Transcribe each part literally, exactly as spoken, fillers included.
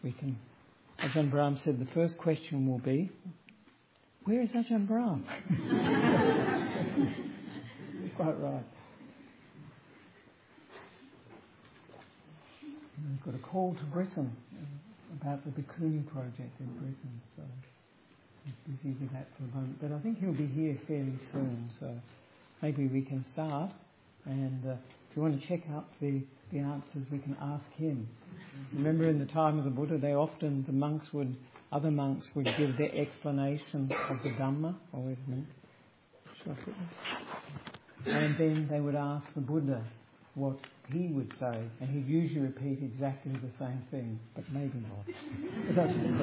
we can... Ajahn Brahm said the first question will be, where is Ajahn Brahm? Quite right. We've got a call to Britain about the Bhikkhuni project in Britain, so he's busy with that for the moment. But I think he'll be here fairly soon, so maybe we can start. And uh, if you want to check out the, the answers, we can ask him. Remember, in the time of the Buddha, they often, the monks would, other monks would give their explanation of the Dhamma. Oh, wait a minute. Should I put this? And then they would ask the Buddha what he would say, and he'd usually repeat exactly the same thing, but maybe not.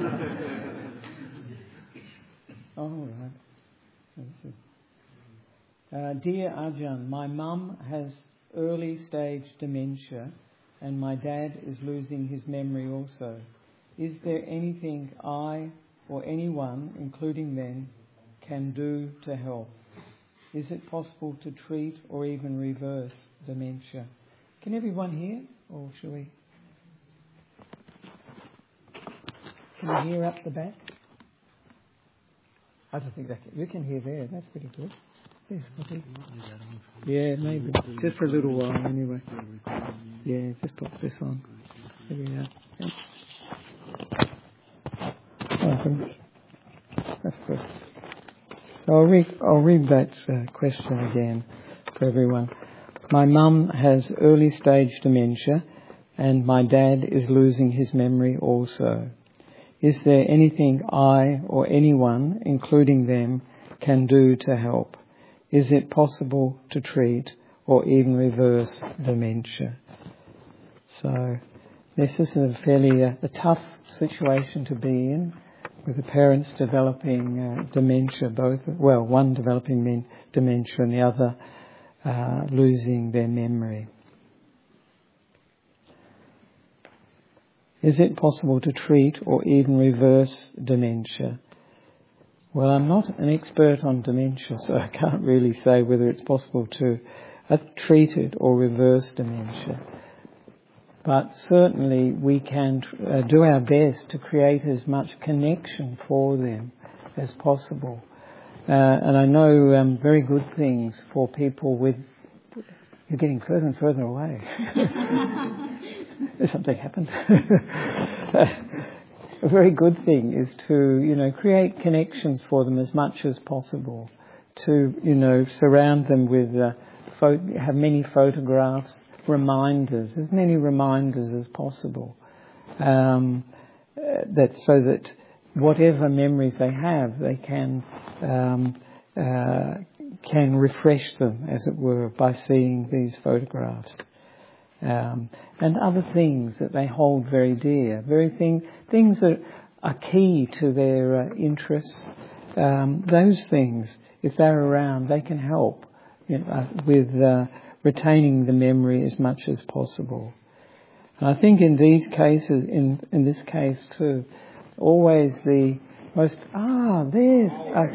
All right. Uh, Dear Ajahn, my mum has early stage dementia and my dad is losing his memory also. Is there anything I or anyone, including them, can do to help? Is it possible to treat or even reverse dementia? Can everyone hear, or shall we? Can you hear up the back? I don't think that can. You can hear there. That's pretty good. Yes, okay. Yeah, maybe. Just for a little while, anyway. Yeah, just put this on. There we are. Yeah. Oh, that's good. So I'll read, I'll read that uh, question again for everyone. My mum has early stage dementia and my dad is losing his memory also. Is there anything I or anyone, including them, can do to help? Is it possible to treat or even reverse dementia? So this is a fairly uh, a tough situation to be in, with the parents developing uh, dementia, both, well, one developing men- dementia and the other uh, losing their memory. Is it possible to treat or even reverse dementia? Well, I'm not an expert on dementia, so I can't really say whether it's possible to uh, treat it or reverse dementia. But certainly we can uh, do our best to create as much connection for them as possible. Uh, and I know um, very good things for people with... You're getting further and further away. Something happened. A very good thing is to, you know, create connections for them as much as possible. To, you know, surround them with, uh, pho- have many photographs, reminders, as many reminders as possible, um, uh, that so that whatever memories they have, they can um, uh, can refresh them, as it were, by seeing these photographs, um, and other things that they hold very dear, very thing things that are key to their uh, interests. Um, those things, if they're around, they can help, you know, uh, with. Uh, retaining the memory as much as possible. And I think in these cases, in, in this case too, always the most, ah, there's, uh,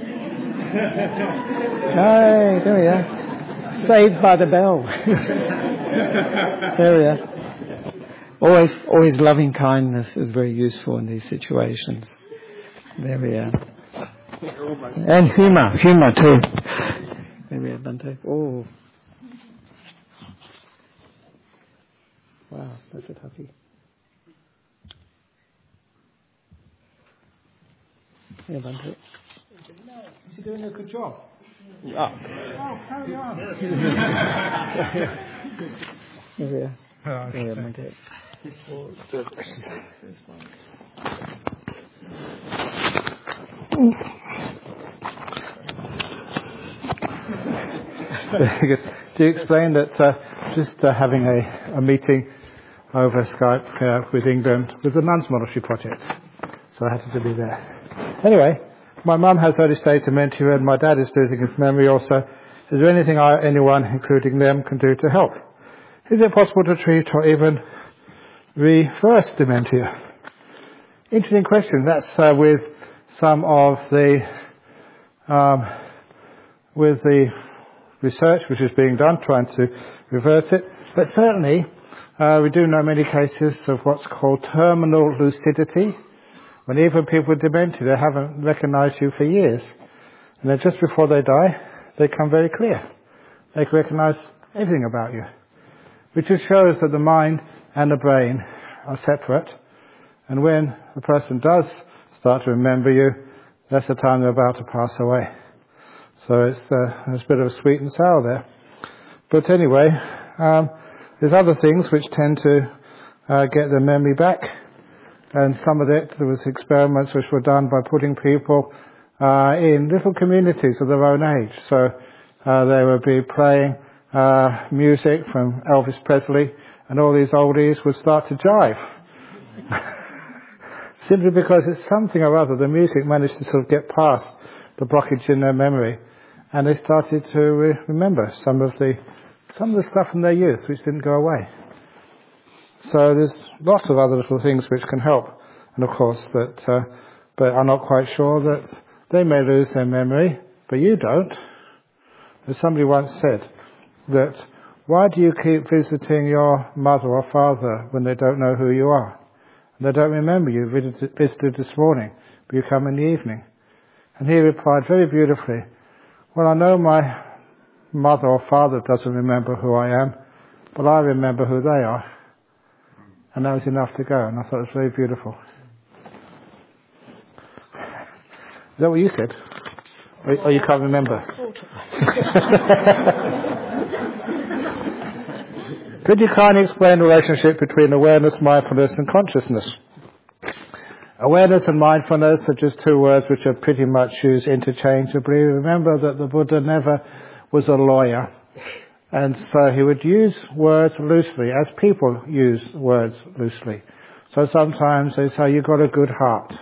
no, there we are, saved by the bell. There we are. Always, always loving kindness is very useful in these situations. There we are. And humour, humour too. There we are, Bhante. Oh. Wow, that's a toughie. Yeah, Bhante. Is he doing a good job? Oh, oh carry on. Here we are. Oh, Here we are, Bhante. Very good. Do you explain that uh, just uh, having a, a meeting over Skype uh, with England with the Nuns Monastery Project, so I had to be there. Anyway, my mum has early stage dementia and my dad is losing his memory also. Is there anything I, anyone, including them, can do to help? Is it possible to treat or even reverse dementia? Interesting question. That's uh, with some of the um, with the research which is being done, trying to reverse it. But certainly, Uh, we do know many cases of what's called terminal lucidity, when even people with dementia, they haven't recognized you for years. And then just before they die, they come very clear. They can recognize everything about you, which just shows that the mind and the brain are separate. And when the person does start to remember you, that's the time they're about to pass away. So it's uh, there's a bit of sweet and sour there. But anyway, um, there's other things which tend to uh, get the memory back. And some of it, there was experiments which were done by putting people uh, in little communities of their own age. So uh, they would be playing uh, music from Elvis Presley, and all these oldies would start to jive. Simply because it's something or other, the music managed to sort of get past the blockage in their memory, and they started to re- remember some of the some of the stuff from their youth which didn't go away. So there's lots of other little things which can help, and of course that, uh, but I'm not quite sure that they may lose their memory, but you don't. As somebody once said, that why do you keep visiting your mother or father when they don't know who you are? And they don't remember you visited this morning, but you come in the evening. And he replied very beautifully, well, I know my mother or father doesn't remember who I am, but I remember who they are. And that was enough to go, and I thought it was very beautiful. Is that what you said? Or, or you can't remember? Could you kindly explain the relationship between awareness, mindfulness and consciousness? Awareness and mindfulness are just two words which are pretty much used interchangeably. Remember that the Buddha never was a lawyer, and so he would use words loosely, as people use words loosely. So sometimes they say, you've got a good heart.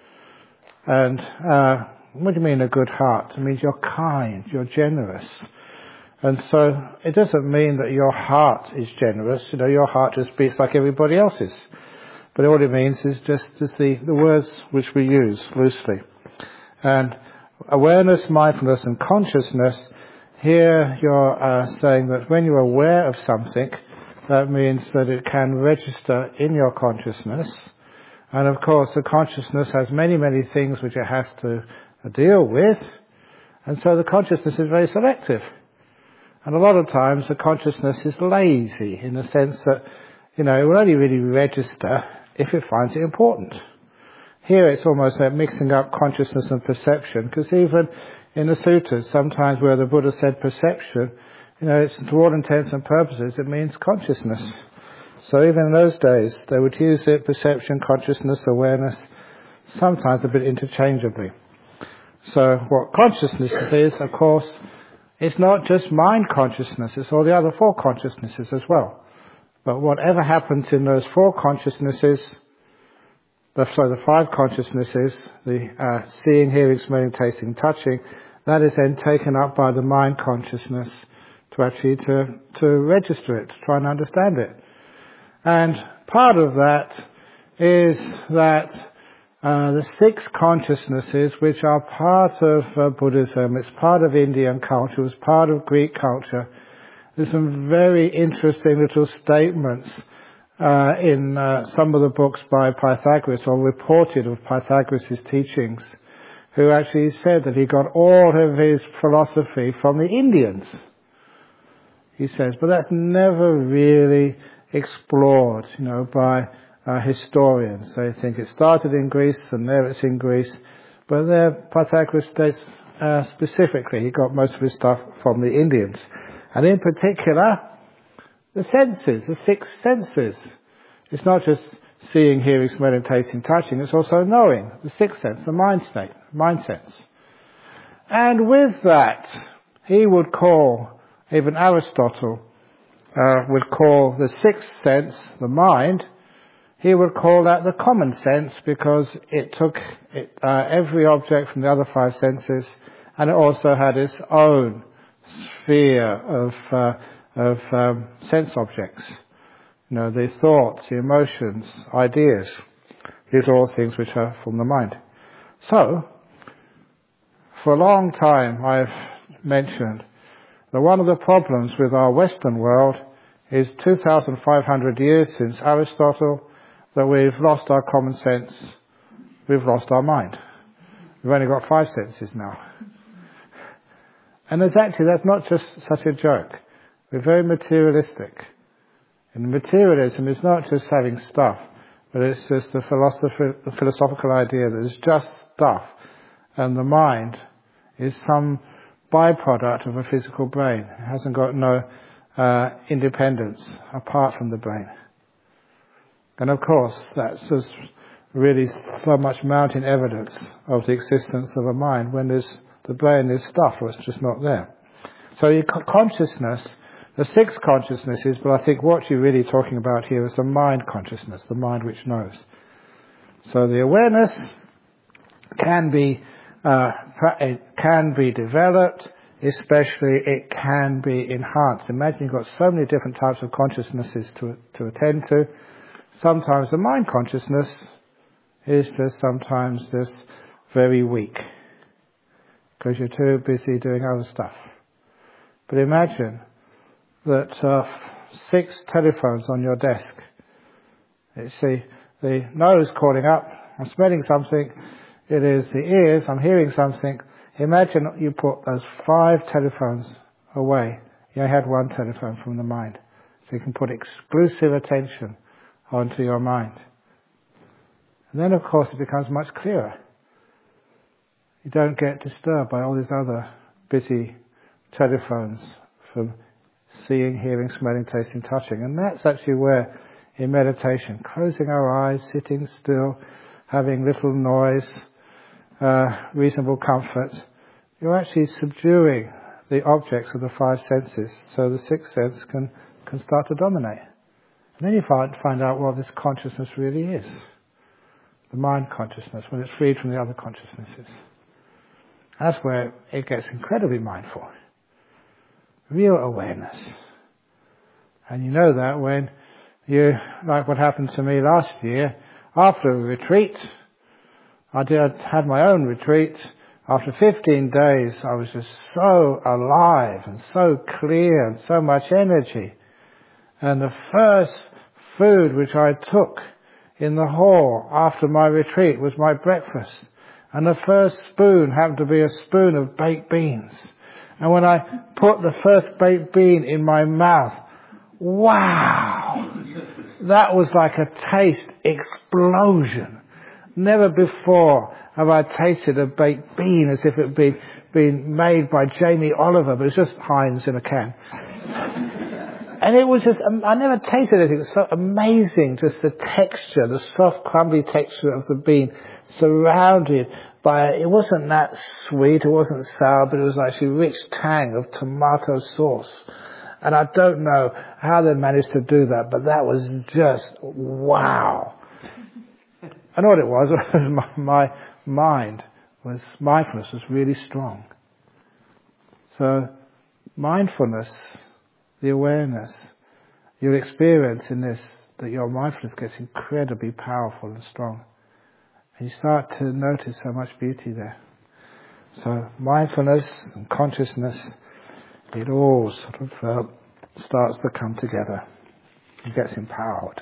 And uh, what do you mean a good heart? It means you're kind, you're generous. And so it doesn't mean that your heart is generous. You know, your heart just beats like everybody else's. But all it means is just, just the, the words which we use loosely. And awareness, mindfulness and consciousness, here you're uh, saying that when you're aware of something, that means that it can register in your consciousness. And of course the consciousness has many, many things which it has to uh, deal with. And so the consciousness is very selective. And a lot of times the consciousness is lazy in the sense that, you know, it will only really register if it finds it important. Here it's almost like mixing up consciousness and perception, because even in the sutras, sometimes where the Buddha said perception, you know, it's to all intents and purposes, it means consciousness. So even in those days, they would use it, perception, consciousness, awareness, sometimes a bit interchangeably. So what consciousness is, of course, it's not just mind consciousness, it's all the other four consciousnesses as well. But whatever happens in those four consciousnesses, the, sorry, the five consciousnesses, the uh, seeing, hearing, smelling, tasting, touching, that is then taken up by the mind consciousness to actually to, to register it, to try and understand it. And part of that is that uh, the six consciousnesses, which are part of uh, Buddhism, it's part of Indian culture, it's part of Greek culture. There's some very interesting little statements uh, in uh, some of the books by Pythagoras, or reported of Pythagoras' teachings, who actually said that he got all of his philosophy from the Indians. He says, but that's never really explored, you know, by uh, historians. They think it started in Greece and there it's in Greece, but there Pythagoras states uh, specifically he got most of his stuff from the Indians. And in particular, the senses, the six senses. It's not just seeing, hearing, smelling, tasting, touching, it's also knowing, the sixth sense, the mind state, mind sense. And with that, he would call, even Aristotle uh, would call the sixth sense, the mind, he would call that the common sense, because it took it, uh, every object from the other five senses, and it also had its own sphere of uh, of um, sense objects. You know, the thoughts, the emotions, ideas. These are all things which are from the mind. So, for a long time I've mentioned that one of the problems with our Western world is two thousand five hundred years since Aristotle that we've lost our common sense, we've lost our mind. We've only got five senses now. And there's actually, that's not just such a joke. We're very materialistic. And materialism is not just having stuff, but it's just the, philosophy, the philosophical idea that it's just stuff, and the mind is some byproduct of a physical brain. It hasn't got no uh, independence apart from the brain. And of course, that's just really so much mounting evidence of the existence of a mind when there's, the brain is stuff, or it's just not there. So your consciousness, the six consciousnesses, but I think what you're really talking about here is the mind consciousness, the mind which knows. So the awareness can be uh, it can be developed, especially it can be enhanced. Imagine you've got so many different types of consciousnesses to to attend to. Sometimes the mind consciousness is just sometimes just very weak because you're too busy doing other stuff. But imagine that uh, six telephones on your desk. You see the nose calling up, I'm smelling something. It is the ears, I'm hearing something. Imagine you put those five telephones away. You only had one telephone from the mind. So you can put exclusive attention onto your mind. And then of course it becomes much clearer. You don't get disturbed by all these other busy telephones from seeing, hearing, smelling, tasting, touching. And that's actually where in meditation, closing our eyes, sitting still, having little noise, uh, reasonable comfort, you're actually subduing the objects of the five senses so the sixth sense can, can start to dominate. And then you find, find out what this consciousness really is. The mind consciousness, when it's freed from the other consciousnesses. That's where it gets incredibly mindful. Real awareness. And you know that when you, like what happened to me last year, after a retreat, I did, had my own retreat. After fifteen days, I was just so alive and so clear and so much energy. And the first food which I took in the hall after my retreat was my breakfast. And the first spoon happened to be a spoon of baked beans. And when I put the first baked bean in my mouth, wow! That was like a taste explosion. Never before have I tasted a baked bean as if it had been, been made by Jamie Oliver, but it's just Heinz in a can. And it was just, I never tasted anything so amazing, just the texture, the soft, crumbly texture of the bean, surrounded by, it wasn't that sweet, it wasn't sour, but it was actually rich tang of tomato sauce. And I don't know how they managed to do that, but that was just, wow. I know what it was, it was my, my mind was, mindfulness was really strong. So, mindfulness, the awareness, you'll experience in this that your mindfulness gets incredibly powerful and strong. And you start to notice so much beauty there. So mindfulness and consciousness, it all sort of uh, starts to come together. It gets empowered.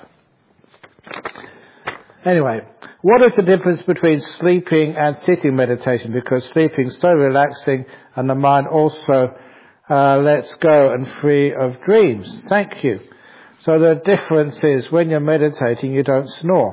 Anyway, what is the difference between sleeping and sitting meditation? Because sleeping is so relaxing and the mind also Uh, let's go and free of dreams. Thank you. So the difference is when you're meditating, you don't snore.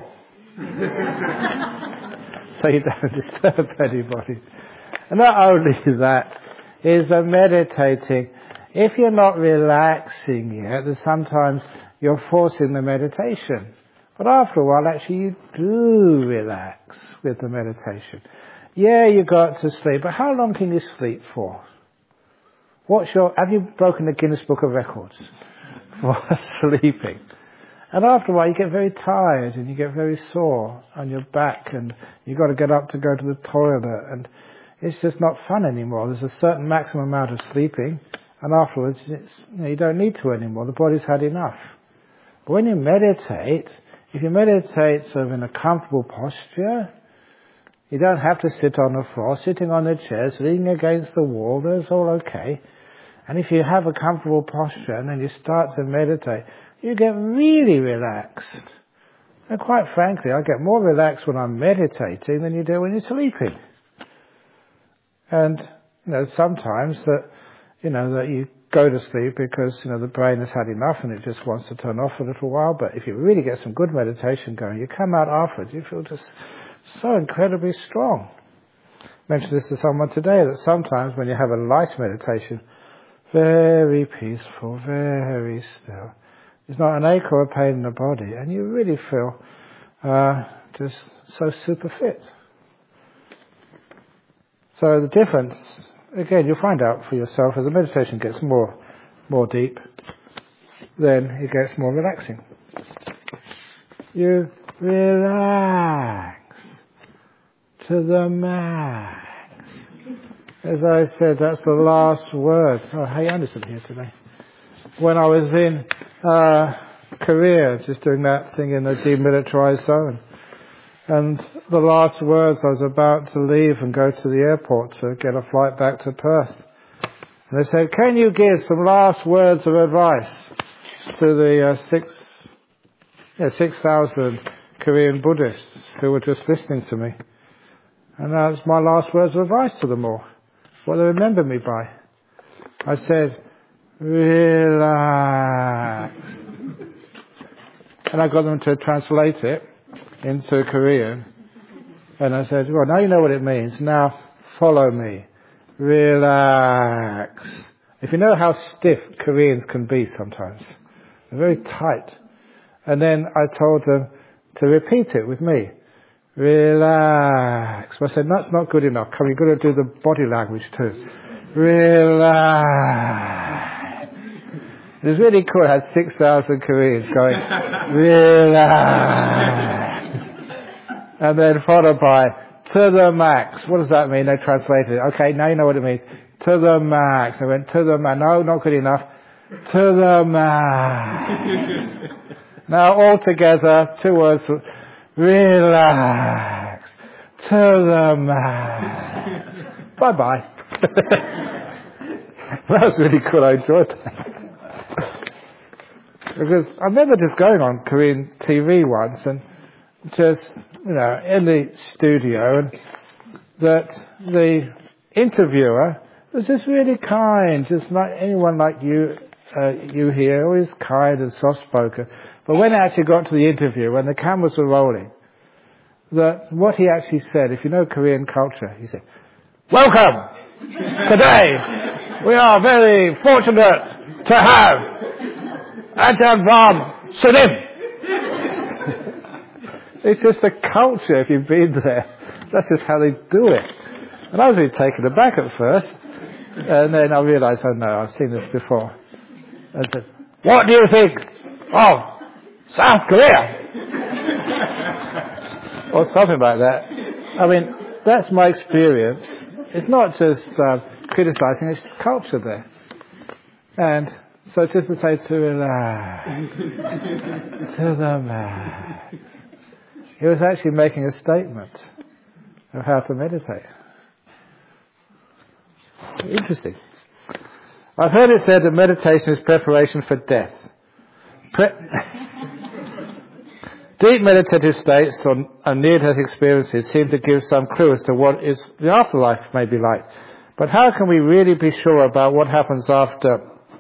So you don't disturb anybody. And not only that, is that meditating, if you're not relaxing yet, then sometimes you're forcing the meditation. But after a while, actually, you do relax with the meditation. Yeah, you got to sleep, but how long can you sleep for? What's your, have you broken the Guinness Book of Records for sleeping? And after a while you get very tired and you get very sore on your back and you've got to get up to go to the toilet and it's just not fun anymore. There's a certain maximum amount of sleeping and afterwards it's, you know, you don't need to anymore. The body's had enough. But when you meditate, if you meditate sort of in a comfortable posture, you don't have to sit on the floor, sitting on the chair, leaning against the wall, that's all okay. And if you have a comfortable posture and then you start to meditate, you get really relaxed. And quite frankly, I get more relaxed when I'm meditating than you do when you're sleeping. And, you know, sometimes that, you know, that you go to sleep because, you know, the brain has had enough and it just wants to turn off for a little while. But if you really get some good meditation going, you come out afterwards, you feel just so incredibly strong. I mentioned this to someone today, that sometimes when you have a light meditation, very peaceful, very still. There's not an ache or a pain in the body, and you really feel uh, just so super fit. So the difference, again, you'll find out for yourself as the meditation gets more, more deep, then it gets more relaxing. You relax to the max. As I said, that's the last word. Oh, hey, Anderson here today. When I was in uh, Korea, just doing that thing in the demilitarized zone, and the last words, I was about to leave and go to the airport to get a flight back to Perth. And they said, can you give some last words of advice to the uh, six, yeah, six thousand Korean Buddhists who were just listening to me? And that's my last words of advice to them all. What they remember me by. I said, relax. And I got them to translate it into Korean. And I said, well, now you know what it means. Now follow me. Relax. If you know how stiff Koreans can be sometimes. They're very tight. And then I told them to repeat it with me. Relax. But I said, that's not good enough. Come, you've got to do the body language too. Relax. It was really cool. I had six thousand Koreans going, relax. And then followed by, to the max. What does that mean? They translated it. Okay, now you know what it means. To the max. I went, to the max. No, not good enough. To the max. Now all together, two words. Relax to the max. Bye bye. That was really cool. I enjoyed that. Because I remember just going on Korean T V once and just, you know, in the studio, and that the interviewer was just really kind, just like anyone like you, uh, you here, always kind and soft-spoken. But when I actually got to the interview, when the cameras were rolling, that what he actually said, if you know Korean culture, he said, welcome! Today, we are very fortunate to have Ajahn Brahm Sunim. It's just the culture, if you've been there. That's just how they do it. And I was really taken aback at first. And then I realised, oh no, I've seen this before. And I said, what do you think of South Korea? Or something like that. I mean, that's my experience. It's not just uh, criticising, it's just culture there. And so just to say to relax, to the max. He was actually making a statement of how to meditate. Interesting. I've heard it said that meditation is preparation for death. Pre- Deep meditative states and near-death experiences seem to give some clue as to what is the afterlife may be like. But how can we really be sure about what happens after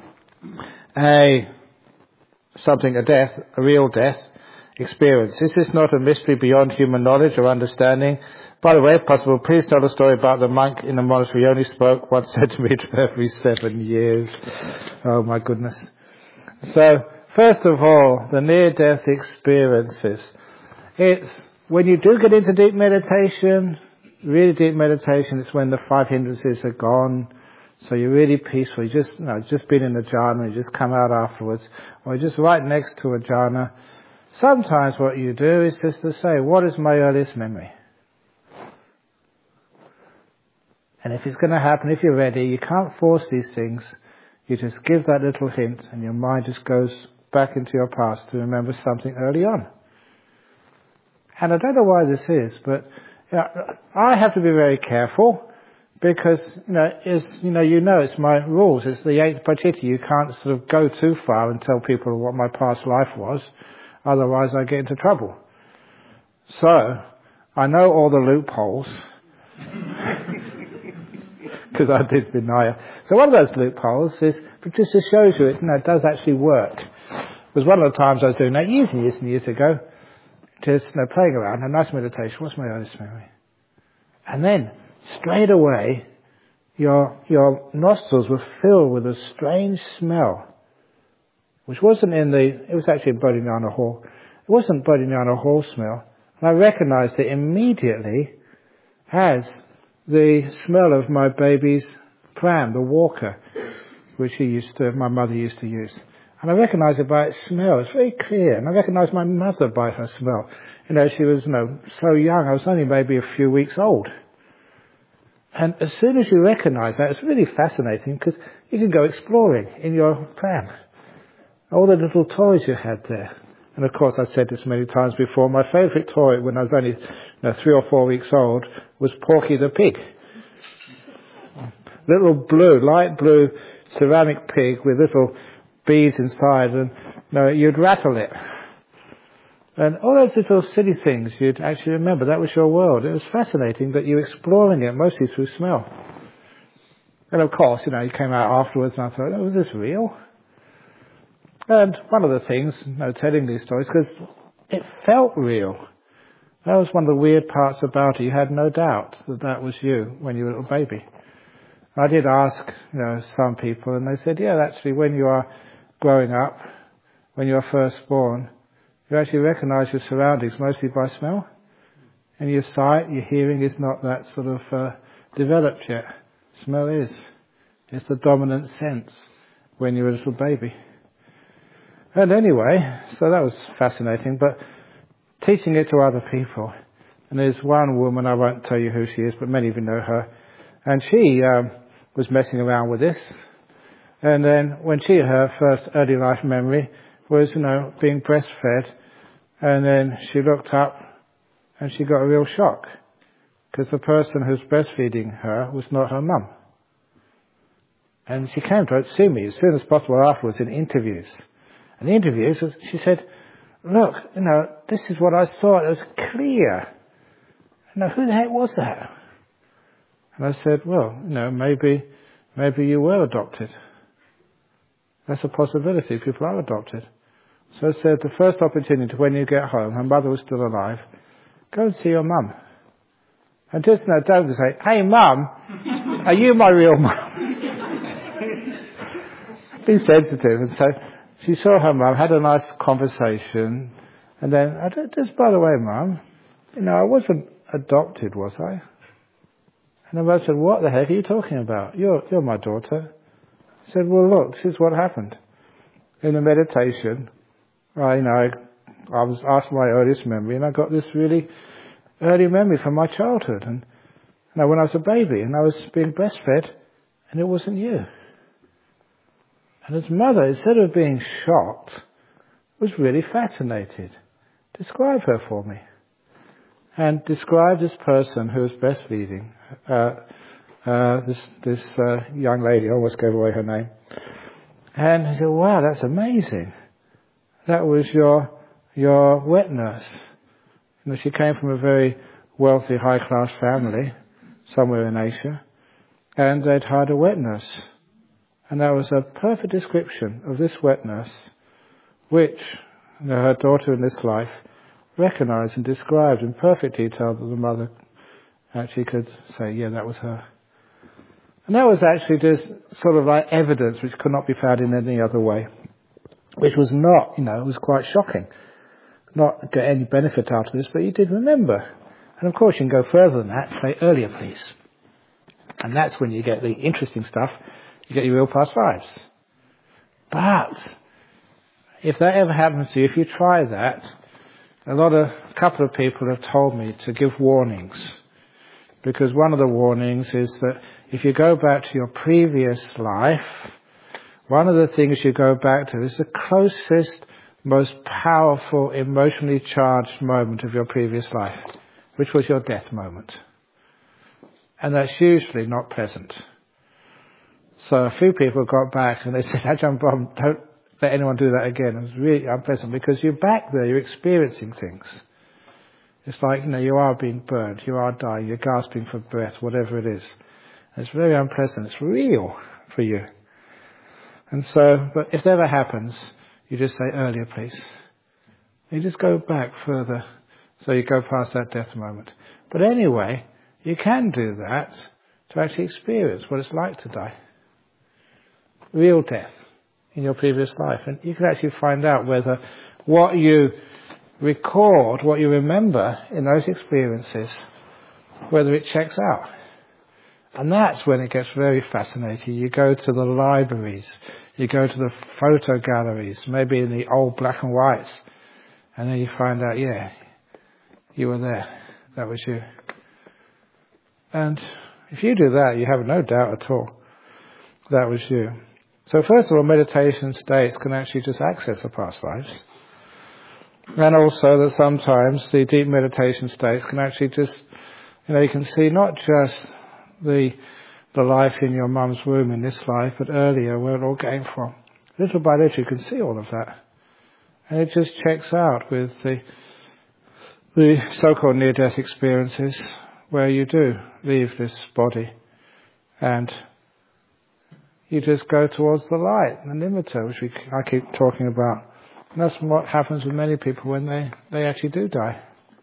a something, a death, a real death experience? Is this not a mystery beyond human knowledge or understanding? By the way, if possible, please tell the story about the monk in the monastery who only spoke one centimetre every seven years. Oh my goodness. So, first of all, the near-death experiences. It's when you do get into deep meditation, really deep meditation, it's when the five hindrances are gone. So you're really peaceful. You just, you know, just been in a jhana, you just come out afterwards, or you're just right next to a jhana. Sometimes what you do is just to say, what is my earliest memory? And if it's going to happen, if you're ready, you can't force these things. You just give that little hint and your mind just goes back into your past to remember something early on. And I don't know why this is, but you know, I have to be very careful because, you know, it's, you know, you know it's my rules. It's the eighth pratitya. You can't sort of go too far and tell people what my past life was. Otherwise I get into trouble. So, I know all the loopholes. Because I did Vinaya. So one of those loopholes is, but just shows you it, you know, it does actually work. It was one of the times I was doing that years and years and years ago. Just, you know, playing around, a nice meditation. What's my earliest memory? And then, straight away, your your nostrils were filled with a strange smell, which wasn't in the, it was actually in Bodhinyana Hall. It wasn't Bodhinyana Hall smell. And I recognized it immediately as the smell of my baby's pram, the walker, which he used to, my mother used to use. And I recognized it by its smell. It's very clear. And I recognized my mother by her smell. You know, she was, you know, so young. I was only maybe a few weeks old. And as soon as you recognize that, it's really fascinating because you can go exploring in your pram. All the little toys you had there. And of course, I've said this many times before, my favorite toy when I was only, you know, three or four weeks old was Porky the Pig. Little blue, light blue ceramic pig with little beads inside, and, you know, you'd rattle it. And all those little silly things you'd actually remember. That was your world. It was fascinating that you were exploring it mostly through smell. And of course, you know, you came out afterwards and I thought, oh, was this real? And one of the things, you know, telling these stories, because it felt real. That was one of the weird parts about it. You had no doubt that that was you when you were a little baby. I did ask, you know, some people, and they said, yeah, actually, when you are growing up, when you are first born, you actually recognize your surroundings mostly by smell. And your sight, your hearing is not that sort of uh, developed yet. Smell is. It's the dominant sense when you're a little baby. And anyway, so that was fascinating, but teaching it to other people. And there's one woman, I won't tell you who she is, but many of you know her. And she um, was messing around with this. And then when she, her first early life memory was, you know, being breastfed. And then she looked up and she got a real shock. Because the person who's breastfeeding her was not her mum. And she came to see me as soon as possible afterwards in interviews. And the interviews, she said, look, you know, this is what I thought. It was clear. You know, who the heck was that? And I said, well, you know, maybe, maybe you were adopted. That's a possibility. People are adopted. So I said, the first opportunity when you get home, her mother was still alive, go and see your mum. And just, you know, don't say, hey mum, are you my real mum? Be sensitive. And so she saw her mum, had a nice conversation, and then, I don't, just by the way, mum, you know, I wasn't adopted, was I? And the mother said, what the heck are you talking about? You're, you're my daughter. I said, well, look, this is what happened. In the meditation, I, you know, I, I was asked my earliest memory, and I got this really early memory from my childhood. And, you know, when I was a baby, and I was being breastfed, and it wasn't you. And his mother, instead of being shocked, was really fascinated. Describe her for me. And describe this person who was breastfeeding, uh, uh, this, this uh, young lady, I almost gave away her name. And he said, wow, that's amazing. That was your, your wet nurse. You know, she came from a very wealthy, high-class family, somewhere in Asia, and they'd hired a wet nurse. And that was a perfect description of this wet nurse, which, you know, her daughter in this life recognized and described in perfect detail that the mother actually could say, yeah, that was her. And that was actually just sort of like evidence which could not be found in any other way, which was not, you know, it was quite shocking. Not get any benefit out of this, but you did remember. And of course you can go further than that, say earlier please. And that's when you get the interesting stuff. You get your real past lives. But if that ever happens to you, if you try that, a lot of, a couple of people have told me to give warnings. Because one of the warnings is that if you go back to your previous life, one of the things you go back to is the closest, most powerful, emotionally charged moment of your previous life, which was your death moment. And that's usually not pleasant. So a few people got back and they said, Ajahn Brahm, don't let anyone do that again. It was really unpleasant because you're back there, you're experiencing things. It's like, you know, you are being burned, you are dying, you're gasping for breath, whatever it is. And it's very unpleasant. It's real for you. And so, but if that ever happens, you just say earlier, please. You just go back further. So you go past that death moment. But anyway, you can do that to actually experience what it's like to die. Real death in your previous life. And you can actually find out whether what you record, what you remember in those experiences, whether it checks out. And that's when it gets very fascinating. You go to the libraries, you go to the photo galleries, maybe in the old black and whites, and then you find out, yeah, you were there. That was you. And if you do that, you have no doubt at all that was you. So first of all, meditation states can actually just access the past lives. And also that sometimes the deep meditation states can actually just, you know, you can see not just the the life in your mum's womb in this life, but earlier where it all came from. Little by little you can see all of that. And it just checks out with the the so-called near-death experiences where you do leave this body and you just go towards the light, the nimitta, which we, I keep talking about. And that's what happens with many people when they, they actually do die.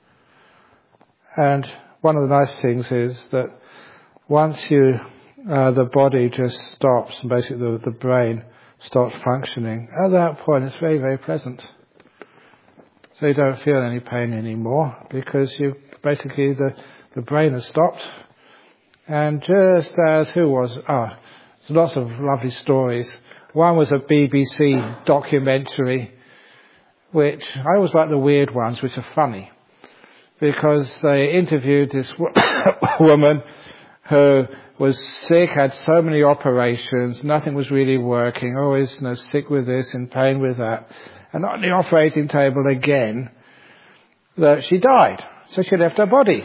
And one of the nice things is that once you, uh, the body just stops, and basically the, the brain stops functioning, at that point it's very, very pleasant. So you don't feel any pain anymore because you basically the, the brain has stopped. And just as who was, oh, there's lots of lovely stories. One was a B B C documentary, which I always like the weird ones, which are funny, because they interviewed this woman who was sick, had so many operations, nothing was really working, always, you know, sick with this, in pain with that, and on the operating table again, that she died. So she left her body.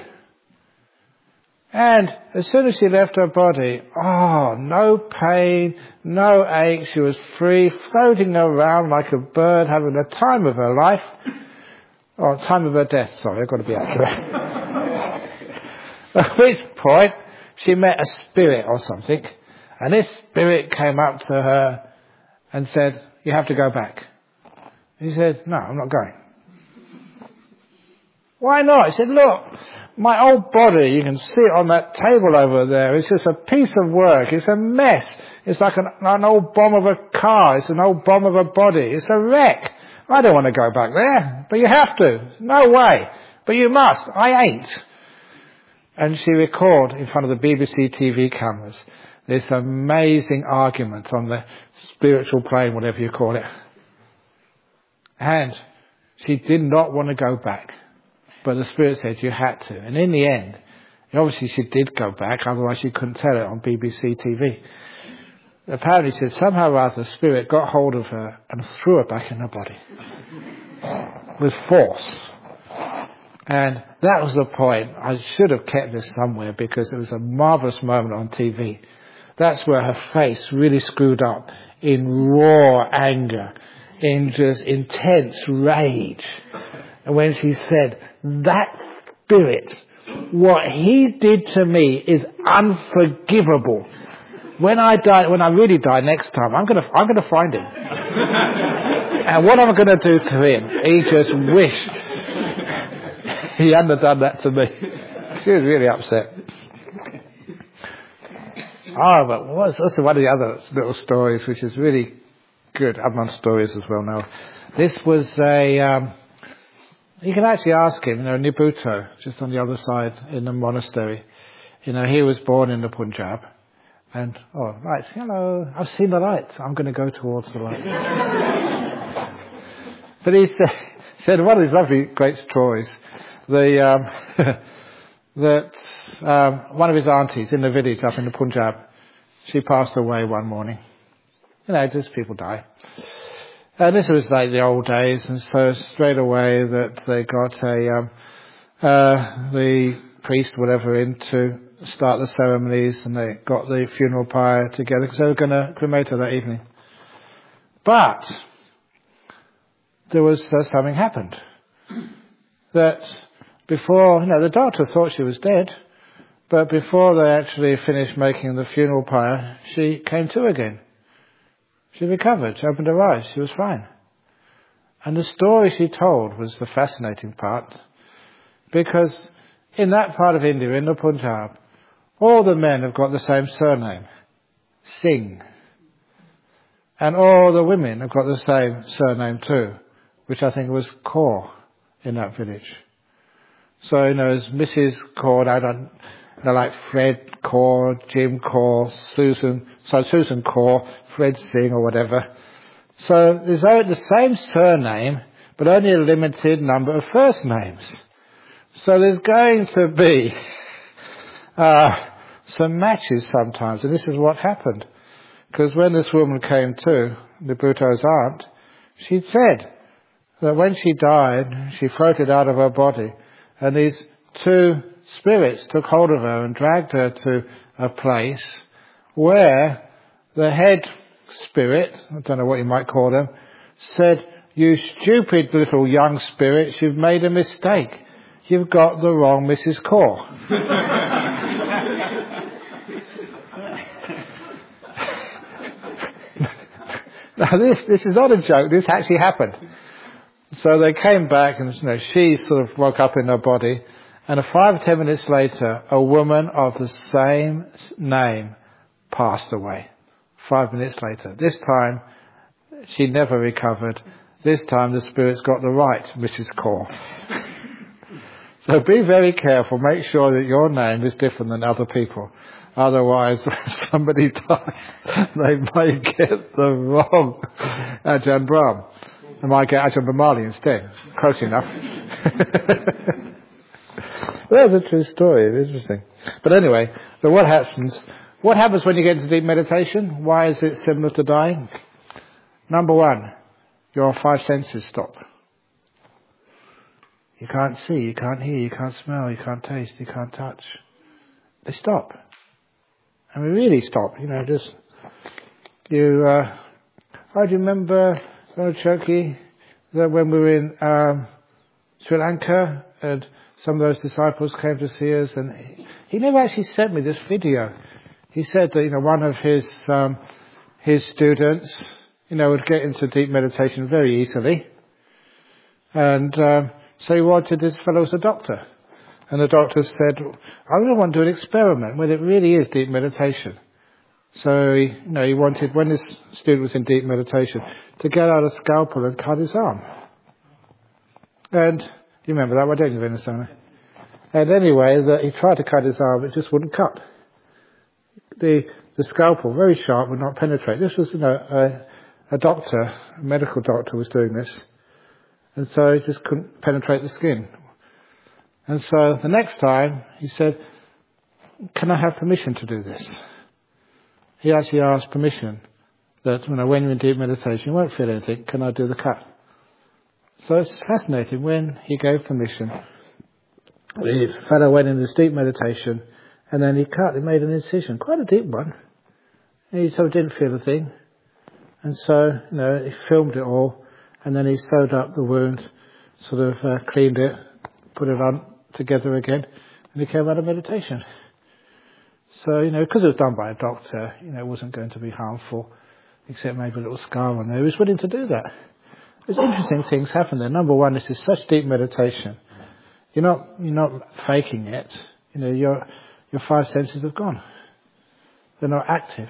And as soon as she left her body, oh, no pain, no ache, she was free, floating around like a bird, having the time of her life, or time of her death, sorry, I've got to be accurate. At which point, she met a spirit or something, and this spirit came up to her and said, you have to go back. He said, no, I'm not going. Why not? He said, look, my old body, you can see it on that table over there. It's just a piece of work. It's a mess. It's like an, an old bomb of a car. It's an old bomb of a body. It's a wreck. I don't want to go back there, but you have to. No way. But you must. I ain't. And she recorded in front of the B B C T V cameras this amazing argument on the spiritual plane, whatever you call it. And she did not want to go back. But the Spirit said you had to. And in the end, obviously she did go back, otherwise she couldn't tell it on B B C T V. Apparently she said somehow or other the Spirit got hold of her and threw her back in her body. With force. And that was the point. I should have kept this somewhere because it was a marvellous moment on T V. That's where her face really screwed up in raw anger, in just intense rage. And when she said, that spirit, what he did to me is unforgivable. When I die, when I really die next time, I'm gonna, I'm gonna find him. And what am I gonna do to him? He just wished he hadn't done that to me. She was really upset. Oh, but what's also one of the other little stories, which is really good. I'm on stories as well now. This was a, um, you can actually ask him, you know, Nibbutto, just on the other side in the monastery. You know, he was born in the Punjab. And, oh, lights, hello, I've seen the lights. I'm going to go towards the light. But he said, said one of these lovely, great stories. The, um, that um, one of his aunties in the village up in the Punjab, she passed away one morning. You know, just people die. And this was like the old days, and so straight away that they got a, um, uh, the priest, whatever, in to start the ceremonies, and they got the funeral pyre together because they were going to cremate her that evening. But there was uh, something happened. That before, you know, the doctor thought she was dead, but before they actually finished making the funeral pyre, she came to again. She recovered, she opened her eyes, she was fine. And the story she told was the fascinating part, because in that part of India, in the Punjab, all the men have got the same surname, Singh. And all the women have got the same surname too, which I think was Kaur in that village. So, you know, as Missus Kaur, I don't you know, like Fred Kaur, Jim Kaur, Susan, so Susan Kaur, Fred Singh or whatever. So there's the same surname, but only a limited number of first names. So there's going to be uh, some matches sometimes, and this is what happened. Because when this woman came to, Nabuto's aunt, she said that when she died, she floated out of her body, and these two spirits took hold of her and dragged her to a place where the head spirit, I don't know what you might call them, said, "You stupid little young spirits, you've made a mistake. You've got the wrong Missus Kaur." Now this, this is not a joke, this actually happened. So they came back and, you know, she sort of woke up in her body, and five or ten minutes later, a woman of the same name passed away. Five minutes later. This time, she never recovered. This time the spirits got the right Missus Kaur. So be very careful. Make sure that your name is different than other people. Otherwise, when somebody dies, they may get the wrong Ajahn Brahm. They might get Ajahn Brahmali instead. Close enough. That's a true story. It's interesting. But anyway, so what happens? What happens when you get into deep meditation? Why is it similar to dying? Number one, your five senses stop. You can't see, you can't hear, you can't smell, you can't taste, you can't touch. They stop. And we really stop, you know, just, you, uh, I remember, Choki, that when we were in um, Sri Lanka, and some of those disciples came to see us, and he, he never actually sent me this video. He said that, you know, one of his, um, his students, you know, would get into deep meditation very easily. And, um, so he wanted this fellow as a doctor. And the doctor said, I really want to do an experiment where it really is deep meditation. So, he, you know, he wanted, when this student was in deep meditation, to get out a scalpel and cut his arm. And, you remember that, why don't you, Vinasana? And anyway, the, he tried to cut his arm, it just wouldn't cut. The, the scalpel, very sharp, would not penetrate. This was, you know, a, a doctor, a medical doctor was doing this. And so he just couldn't penetrate the skin. And so the next time he said, can I have permission to do this? He actually asked permission that, you know, when you're in deep meditation, you won't feel anything. Can I do the cut? So it's fascinating. When he gave permission, the fellow went into this deep meditation, and then he cut, he made an incision, quite a deep one. And he sort of didn't feel a thing. And so, you know, he filmed it all. And then he sewed up the wound, sort of uh, cleaned it, put it on together again, and he came out of meditation. So, you know, because it was done by a doctor, you know, it wasn't going to be harmful, except maybe a little scar on there. He was willing to do that. There's interesting things happen there. Number one, this is such deep meditation. You're not, you're not faking it. You know, your, your five senses have gone. They're not active.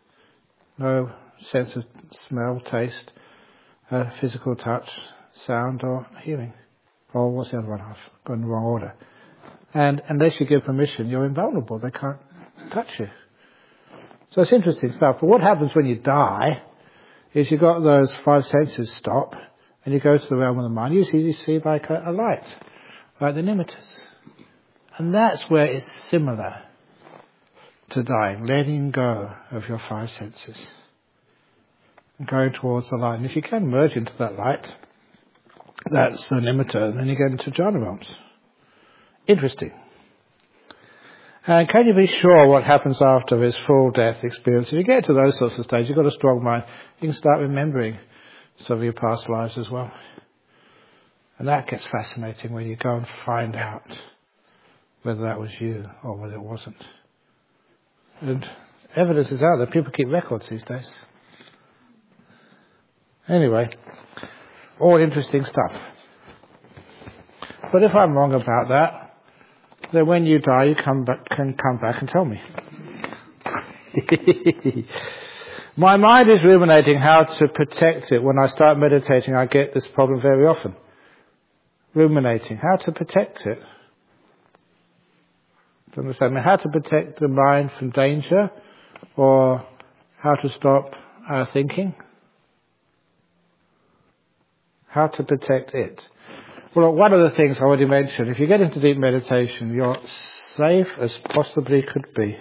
No sense of smell, taste, Uh, physical touch, sound, or hearing. Or what's the other one? I've gone in the wrong order. And unless you give permission, you're invulnerable. They can't touch you. So it's interesting stuff. But what happens when you die is you've got those five senses stop, and you go to the realm of the mind. Usually you see like a, a light, like the nimittas. And that's where it's similar to dying, letting go of your five senses. Going towards the light. And if you can merge into that light, that's the nimitta, and then you get into jhana realms. Interesting. And can you be sure what happens after his full death experience? If you get to those sorts of stages, you've got a strong mind, you can start remembering some of your past lives as well. And that gets fascinating when you go and find out whether that was you or whether it wasn't. And evidence is out there. People keep records these days. Anyway, all interesting stuff. But if I'm wrong about that, then when you die, you come back, can come back and tell me. My mind is ruminating how to protect it. When I start meditating, I get this problem very often. Ruminating, how to protect it. Do you understand me? How to protect the mind from danger, or how to stop our thinking? How to protect it. Well, one of the things I already mentioned, if you get into deep meditation, you're safe as possibly could be.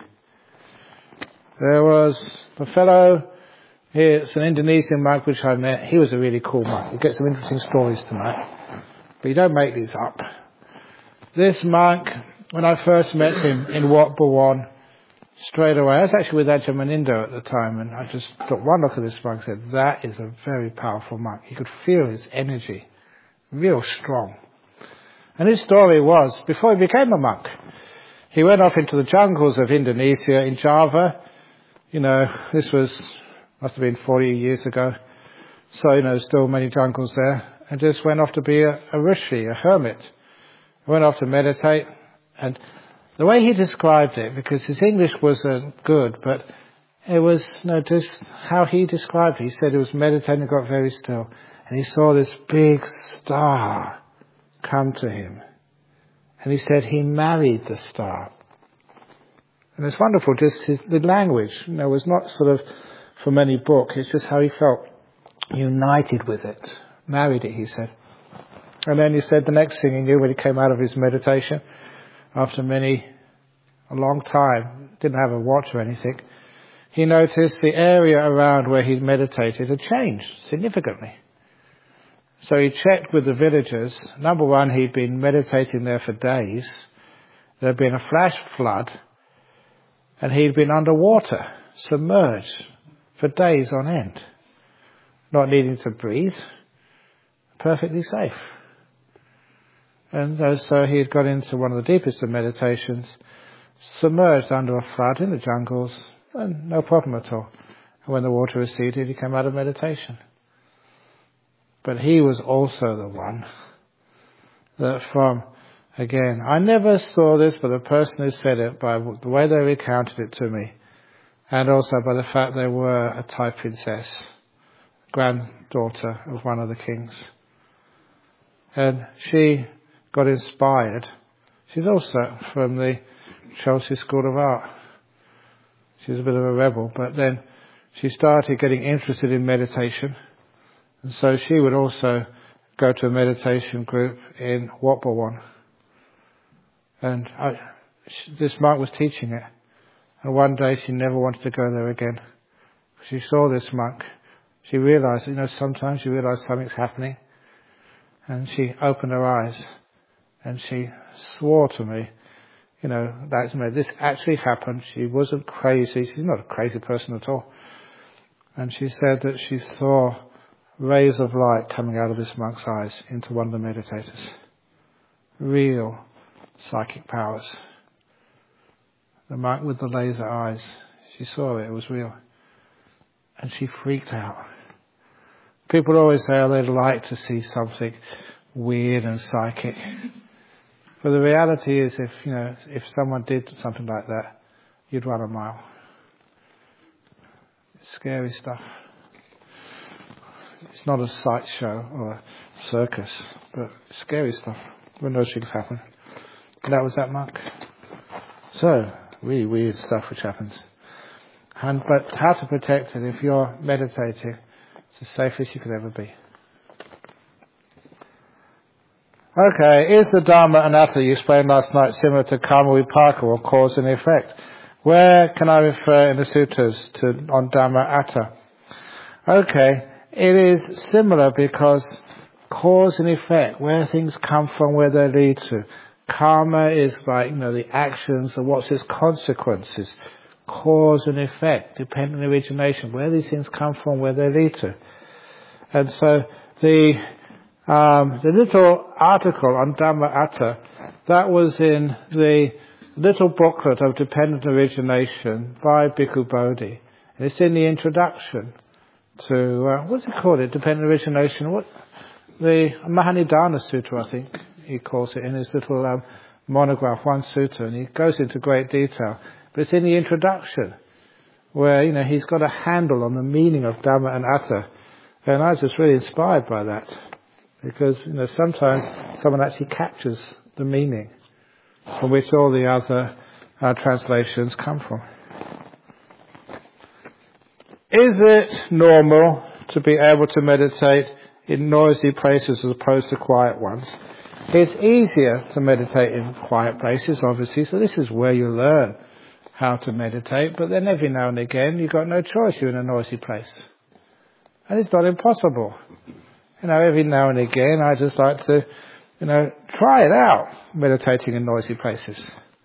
There was a fellow, it's an Indonesian monk which I met. He was a really cool monk. You get some interesting stories tonight. But you don't make these up. This monk, when I first met him in Wat Buwan, straight away, I was actually with Ajahn Munindo at the time, and I just took one look at this monk and said, that is a very powerful monk. You could feel his energy, real strong. And his story was, before he became a monk, he went off into the jungles of Indonesia, in Java. You know, this was, must have been forty years ago. So, you know, still many jungles there. And just went off to be a, a rishi, a hermit. Went off to meditate. And the way he described it, because his English wasn't good, but it was, you know, just how he described it. He said he was meditating and got very still. And he saw this big star come to him. And he said he married the star. And it's wonderful, just his, the language, you know, was not sort of from any book. It's just how he felt united with it. Married it, he said. And then he said the next thing he knew when he came out of his meditation, after many, a long time, didn't have a watch or anything, he noticed the area around where he'd meditated had changed significantly. So he checked with the villagers. Number one, he'd been meditating there for days. There had been a flash flood, and he'd been underwater, submerged, for days on end, not needing to breathe, perfectly safe. And so he had got into one of the deepest of meditations, submerged under a flood in the jungles, and no problem at all. And when the water receded, he came out of meditation. But he was also the one that from, again, I never saw this, but the person who said it, by the way they recounted it to me, and also by the fact they were a Thai princess, granddaughter of one of the kings. And she got inspired. She's also from the Chelsea School of Art. She's a bit of a rebel, but then she started getting interested in meditation. And so she would also go to a meditation group in Wat Buwan. And I, this monk was teaching it. And one day she never wanted to go there again. She saw this monk. She realized, you know, sometimes you realize something's happening. And she opened her eyes and she swore to me, you know, that's me. This actually happened. She wasn't crazy. She's not a crazy person at all. And she said that she saw rays of light coming out of this monk's eyes into one of the meditators. Real psychic powers. The monk with the laser eyes. She saw it. It was real. And she freaked out. People always say, oh, they'd like to see something weird and psychic. But the reality is, if, you know, if someone did something like that, you'd run a mile. It's scary stuff. It's not a sight show or a circus, but scary stuff when those things happen. And that was that monk. So, really weird stuff which happens. And, but how to protect it if you're meditating, it's the safest you could ever be. Okay, is the Dharma Anatta you explained last night similar to Karma Vipaka or cause and effect? Where can I refer in the sutras to on Dharma Anatta? Okay, it is similar because cause and effect, where things come from, where they lead to. Karma is like, you know, the actions and what's its consequences, cause and effect, dependent origination, where these things come from, where they lead to. And so the um, the little article on Dhamma-atta, that was in the little booklet of dependent origination by Bhikkhu Bodhi. And it's in the introduction to, uh, what's it called it, dependent origination, what? The Mahanidana Sutta, I think he calls it, in his little um, monograph, one sutta, and he goes into great detail. But it's in the introduction where, you know, he's got a handle on the meaning of Dhamma and Atta. And I was just really inspired by that. Because, you know, sometimes someone actually captures the meaning from which all the other uh, translations come from. Is it normal to be able to meditate in noisy places as opposed to quiet ones? It's easier to meditate in quiet places, obviously, so this is where you learn how to meditate, but then every now and again you've got no choice, you're in a noisy place. And it's not impossible. You know, every now and again I just like to, you know, try it out, meditating in noisy places.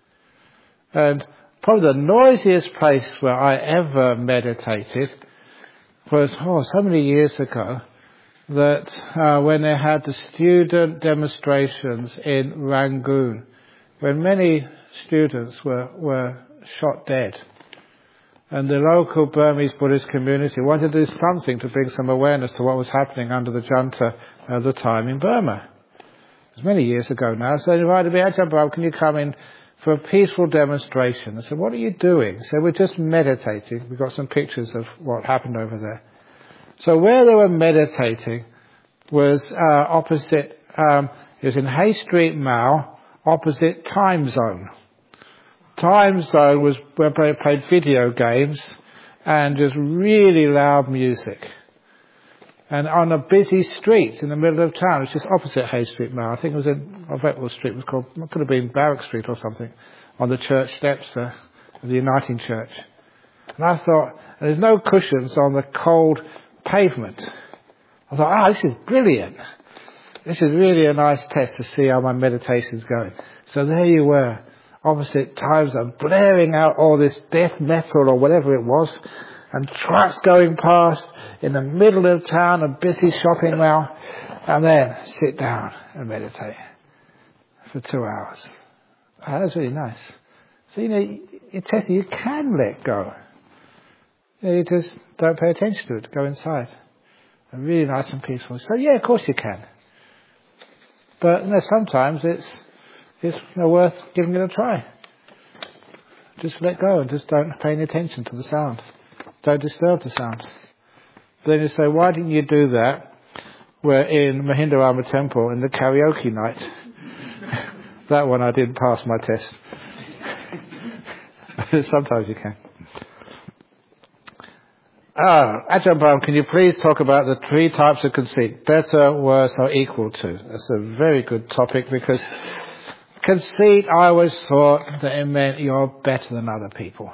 And probably the noisiest place where I ever meditated was, oh, so many years ago, that uh, when they had the student demonstrations in Rangoon, when many students were, were shot dead, and the local Burmese Buddhist community wanted to do something to bring some awareness to what was happening under the junta at the time in Burma. It was many years ago now, so they invited me, Ajahn Brahm, can you come in for a peaceful demonstration? I said, what are you doing? He said, we're just meditating. We've got some pictures of what happened over there. So where they were meditating was uh, opposite, um, it was in Hay Street, Mao, opposite Time Zone. Time Zone was where they played video games and just really loud music. And on a busy street in the middle of town, it's just opposite Hay Street, Mao. I think it was in, I forget what street it was called, it could have been Barrack Street or something, on the church steps uh, of the Uniting Church. And I thought, and there's no cushions on the cold pavement. I thought, ah, oh, this is brilliant. This is really a nice test to see how my meditation's going. So there you were, opposite Time Zone, blaring out all this death metal or whatever it was, and trucks going past in the middle of town, a busy shopping mall, and then sit down and meditate for two hours. Oh, that was really nice. So, you know, you're testing, you can let go. You just don't pay attention to it, go inside. And really nice and peaceful. So yeah, of course you can. But you know, sometimes it's it's you know, worth giving it a try. Just let go and just don't pay any attention to the sound. Don't disturb the sound. But then you say, why didn't you do that? We're in Mahindarama Temple in the karaoke night. That one I didn't pass my test. Sometimes you can. Ah, Ajahn Brahm, can you please talk about the three types of conceit? Better, worse, or equal to? That's a very good topic, because conceit, I always thought that it meant you're better than other people.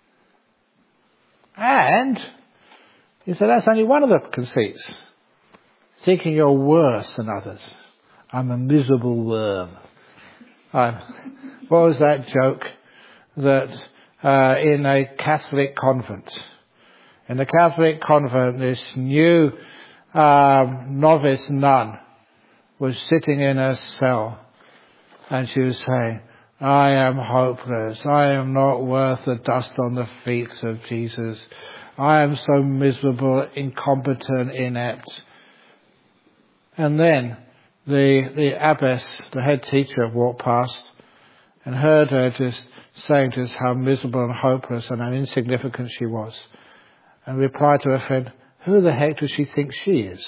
And you said that's only one of the conceits. Thinking you're worse than others. I'm a miserable worm. I'm, what was that joke? That uh, in a Catholic convent, in the Catholic convent, this new um, novice nun was sitting in her cell, and she was saying, I am hopeless. I am not worth the dust on the feet of Jesus. I am so miserable, incompetent, inept. And then the the abbess, the head teacher, walked past and heard her just saying just how miserable and hopeless and how insignificant she was. And replied to her friend, who the heck does she think she is?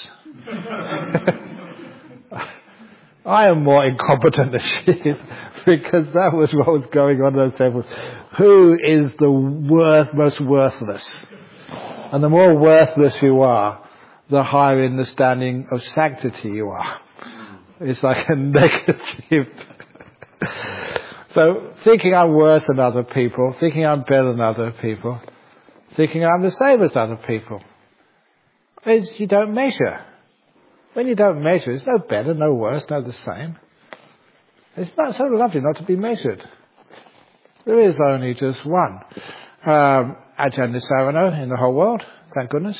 I am more incompetent than she is, because that was what was going on at those tables. Who is the worth, most worthless? And the more worthless you are, the higher in the standing of sanctity you are. It's like a negative. So thinking I'm worse than other people, thinking I'm better than other people, thinking I'm the same as other people, is you don't measure. When you don't measure, it's no better, no worse, no the same. It's not so lovely not to be measured. There is only just one um, Ajahn Nisarano in the whole world, thank goodness.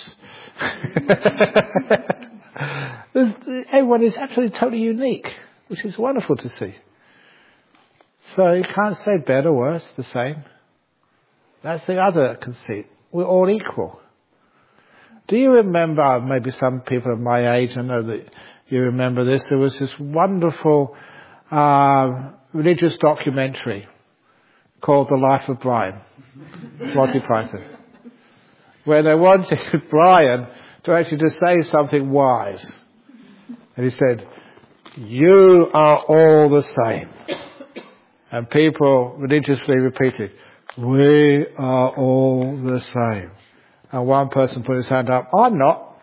Everyone is absolutely totally unique, which is wonderful to see. So you can't say better, worse, the same. That's the other conceit. We're all equal. Do you remember, maybe some people of my age, I know that you remember this, there was this wonderful uh, religious documentary called The Life of Brian, Monty Python, where they wanted Brian to actually just say something wise. And he said, "You are all the same." And people religiously repeated, "We are all the same." And one person put his hand up, "I'm not."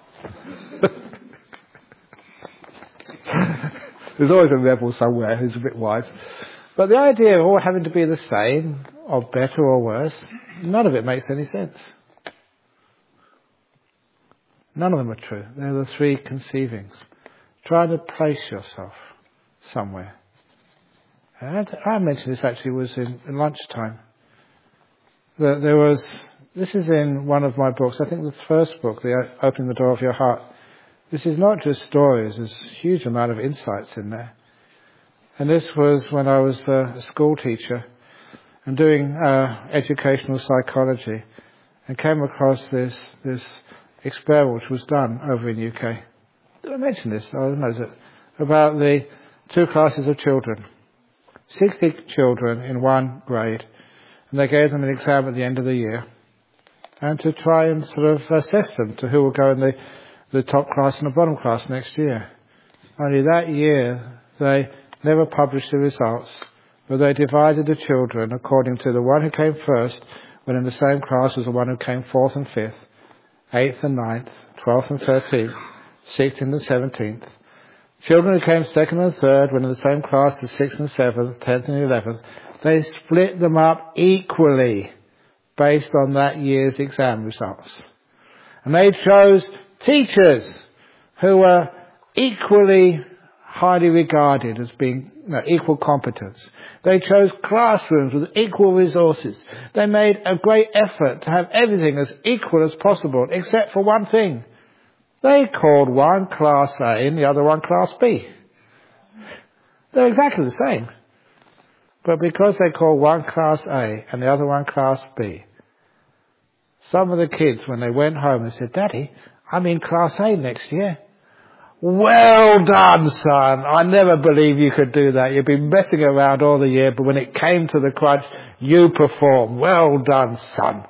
There's always a rebel somewhere who's a bit wise. But the idea of all having to be the same, or better or worse, none of it makes any sense. None of them are true. They're the three conceivings. Try to place yourself somewhere. And I mentioned this actually was in, in lunchtime. That there was, this is in one of my books, I think the first book, the Opening the Door of Your Heart. This is not just stories, there's a huge amount of insights in there. And this was when I was a school teacher and doing uh, educational psychology, and came across this this experiment which was done over in the U K. Did I mention this? I don't know. Is it about the two classes of children, sixty children in one grade, and they gave them an exam at the end of the year, and to try and sort of assess them to who will go in the the top class and the bottom class next year. Only that year they never published the results, but they divided the children according to the one who came first, when in the same class was the one who came fourth and fifth, eighth and ninth, twelfth and thirteenth, sixteenth and seventeenth. Children who came second and third, when in the same class as sixth and seventh, tenth and eleventh, they split them up equally based on that year's exam results. And they chose teachers who were equally highly regarded as being, you know, equal competence. They chose classrooms with equal resources. They made a great effort to have everything as equal as possible, except for one thing. They called one Class A and the other one Class B. They're exactly the same. But because they called one Class A and the other one Class B, some of the kids, when they went home, they said, "Daddy, I'm in Class A next year." "Well done, son. I never believed you could do that. You've been messing around all the year, but when it came to the crunch, you performed. Well done, son."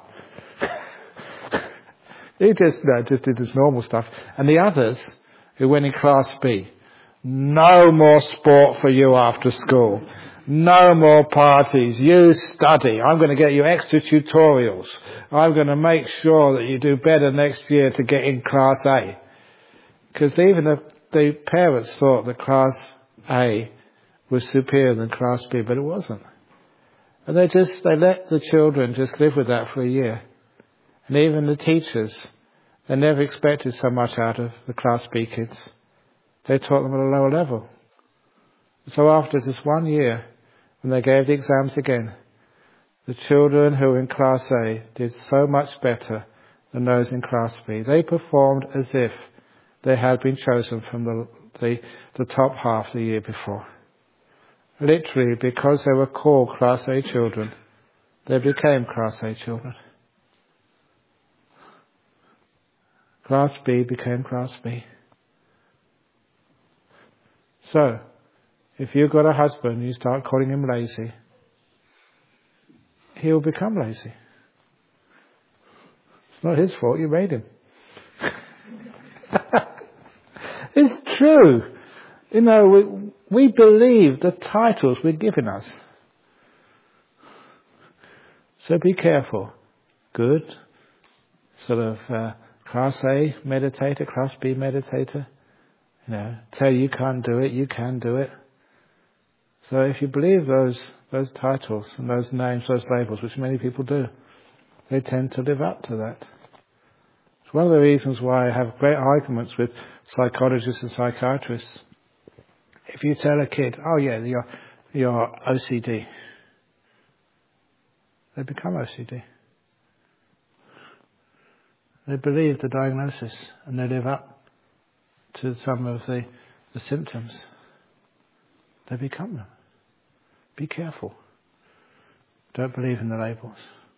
He just, no, just did his normal stuff. And the others, who went in Class B, "No more sport for you after school. No more parties. You study. I'm going to get you extra tutorials. I'm going to make sure that you do better next year to get in Class A." Because even the, the parents thought that Class A was superior than Class B, but it wasn't. And they just, they let the children just live with that for a year. And even the teachers, they never expected so much out of the Class B kids. They taught them at a lower level. So after just one year, when they gave the exams again, the children who were in Class A did so much better than those in Class B. They performed as if they had been chosen from the, the, the top half the year before. Literally, because they were called Class A children, they became Class A children. Class B became Class B. So, if you've got a husband and you start calling him lazy, he'll become lazy. It's not his fault, you made him. It's true. You know, we, we believe the titles we're giving us. So be careful. Good, sort of uh, Class A meditator, Class B meditator. You know, tell you you can't do it, you can do it. So if you believe those those titles and those names, those labels, which many people do, they tend to live up to that. It's one of the reasons why I have great arguments with psychologists and psychiatrists. If you tell a kid, "Oh yeah, you're your O C D. They become O C D. They believe the diagnosis and they live up to some of the, the symptoms. They become them. Be careful. Don't believe in the labels.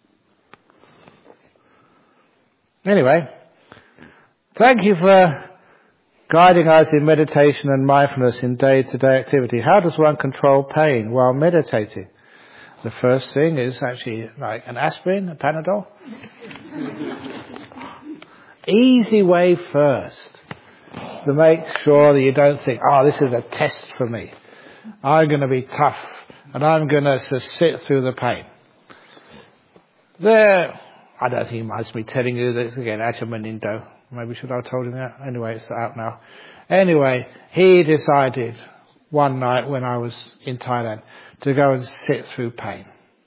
Anyway, thank you for guiding us in meditation and mindfulness in day-to-day activity. How does one control pain while meditating? The first thing is actually like an aspirin, a Panadol. Easy way first to make sure that you don't think, oh, this is a test for me. I'm going to be tough and I'm going to just sit through the pain. There, I don't think he must be telling you this again, Achimanindo. Maybe should I have told him that? Anyway, it's out now. Anyway, he decided one night when I was in Thailand to go and sit through pain.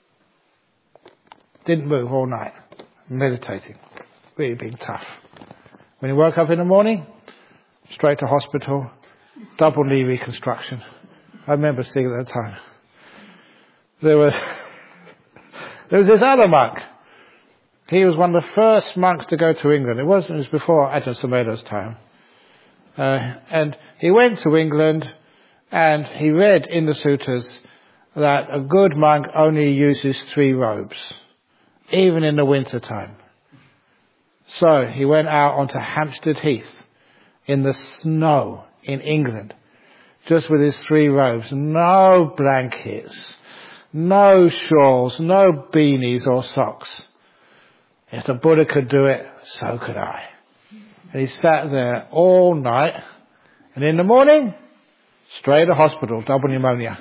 Didn't move all night, meditating, really being tough. When he woke up in the morning, straight to hospital, double knee reconstruction. I remember seeing it at the time. There was, there was this other monk. He was one of the first monks to go to England. It was, it was before Ajahn Sumedho's time. Uh, and he went to England and he read in the sutras that a good monk only uses three robes, even in the winter time. So he went out onto Hampstead Heath in the snow in England, just with his three robes, no blankets, no shawls, no beanies or socks. If the Buddha could do it, so could I. And he sat there all night, and in the morning, straight to hospital, double pneumonia.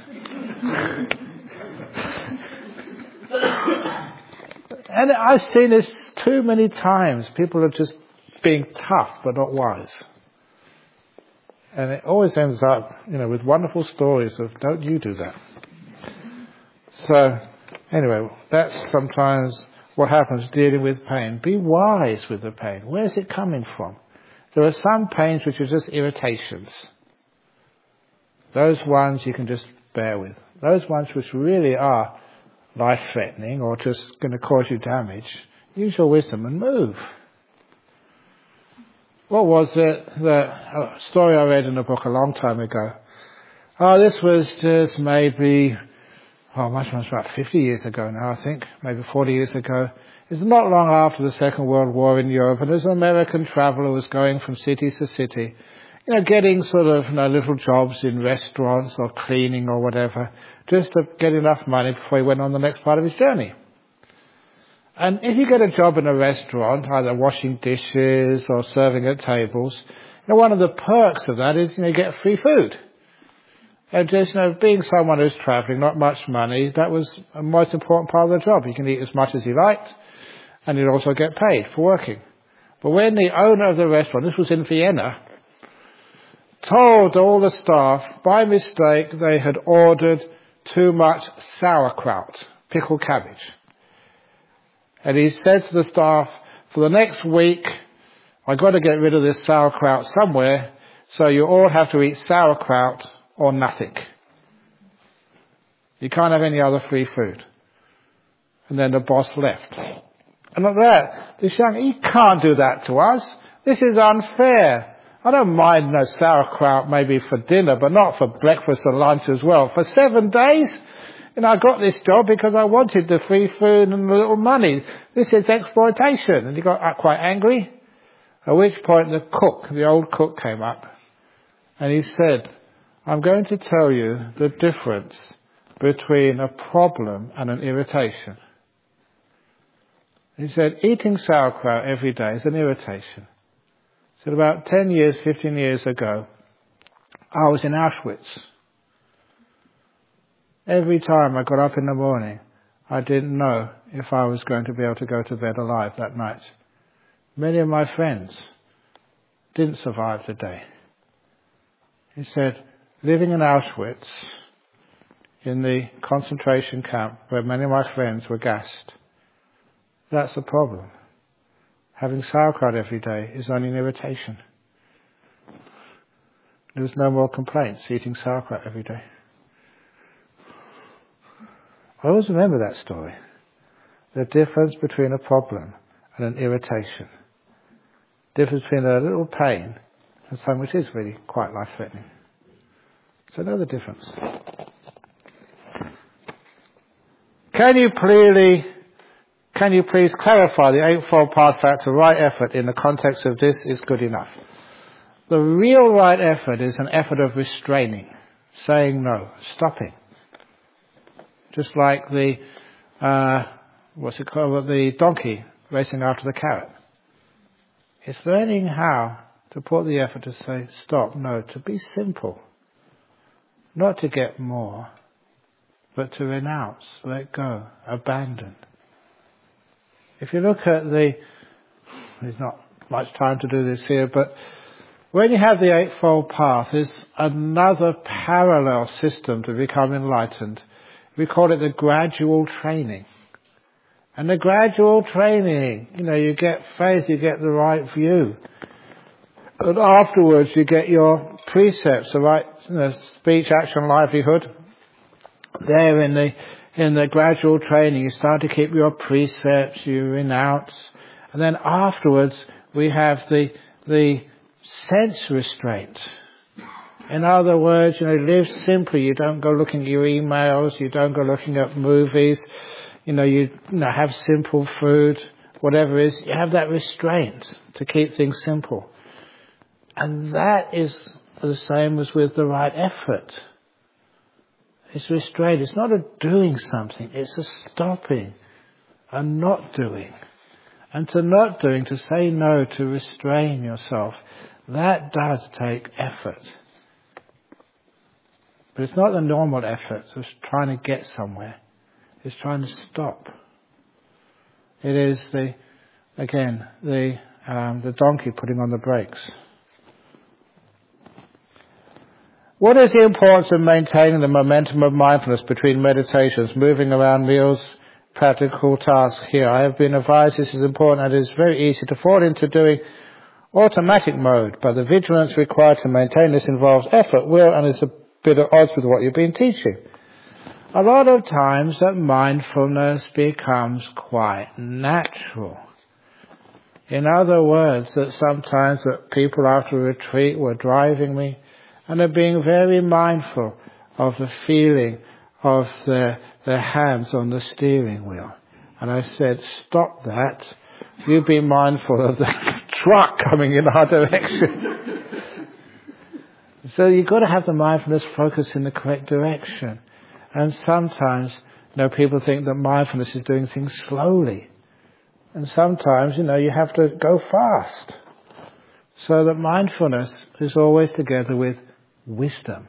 And I've seen this too many times. People are just being tough, but not wise. And it always ends up, you know, with wonderful stories of, don't you do that. So, anyway, that's sometimes what happens dealing with pain. Be wise with the pain. Where's it coming from? There are some pains which are just irritations. Those ones you can just bear with. Those ones which really are life-threatening or just going to cause you damage, use your wisdom and move. What was it? The a story I read in a book a long time ago. Oh, this was just maybe, oh, much, much, about fifty years ago now, I think, maybe forty years ago. It's not long after the Second World War in Europe, and there's an American traveller who was going from city to city, you know, getting sort of, you know, little jobs in restaurants or cleaning or whatever, just to get enough money before he went on the next part of his journey. And if you get a job in a restaurant, either washing dishes or serving at tables, you know, one of the perks of that is, you know, you get free food. And just, you know, being someone who's travelling, not much money, that was a most important part of the job. You can eat as much as you liked, and you'd also get paid for working. But when the owner of the restaurant, this was in Vienna, told all the staff, by mistake, they had ordered too much sauerkraut, pickled cabbage. And he said to the staff, for the next week, I've got to get rid of this sauerkraut somewhere, so you all have to eat sauerkraut or nothing. You can't have any other free food. And then the boss left. And at that, this young, he can't do that to us. This is unfair. I don't mind no sauerkraut maybe for dinner, but not for breakfast and lunch as well. For seven days, and I got this job because I wanted the free food and the little money. This is exploitation. And he got quite angry. At which point the cook, the old cook, came up. And he said, I'm going to tell you the difference between a problem and an irritation. He said, eating sauerkraut every day is an irritation. He said, about ten years, fifteen years ago, I was in Auschwitz. Every time I got up in the morning, I didn't know if I was going to be able to go to bed alive that night. Many of my friends didn't survive the day. He said, living in Auschwitz, in the concentration camp where many of my friends were gassed, that's the problem. Having sauerkraut every day is only an irritation. There was no more complaints eating sauerkraut every day. always remember that story. The difference between a problem and an irritation. The difference between a little pain and something which is really quite life-threatening. So know the difference. Can you clearly, can you please clarify the eightfold path factor right effort in the context of this is good enough? The real right effort is an effort of restraining, saying no, stopping. Just like the, uh, what's it called, the donkey racing after the carrot. It's learning how to put the effort to say stop, no, to be simple. Not to get more, but to renounce, let go, abandon. If you look at the, there's not much time to do this here, but when you have the Eightfold Path, there's another parallel system to become enlightened. We call it the gradual training. And the gradual training, you know, you get faith, you get the right view. And afterwards you get your precepts, the right, you know, speech, action, livelihood. There in the, in the gradual training, you start to keep your precepts, you renounce. And then afterwards we have the, the sense restraint. In other words, you know, live simply. You don't go looking at your emails. You don't go looking at movies. You know, you, you know, have simple food, whatever it is. You have that restraint to keep things simple. And that is the same as with the right effort. It's restraint. It's not a doing something. It's a stopping, a not doing. And to not doing, to say no, to restrain yourself, that does take effort. But it's not the normal effort of trying to get somewhere. It's trying to stop. It is the, again, the um, the donkey putting on the brakes. What is the importance of maintaining the momentum of mindfulness between meditations, moving around meals, practical tasks here? I have been advised this is important and it is very easy to fall into doing automatic mode, but the vigilance required to maintain this involves effort, will, and is a bit at odds with what you've been teaching. A lot of times that mindfulness becomes quite natural. In other words, that sometimes that people after a retreat were driving me and are being very mindful of the feeling of their, their hands on the steering wheel. And I said, stop that. You be mindful of the truck coming in our direction. So you've got to have the mindfulness focus in the correct direction. And sometimes, you know, people think that mindfulness is doing things slowly. And sometimes, you know, you have to go fast. So that mindfulness is always together with wisdom.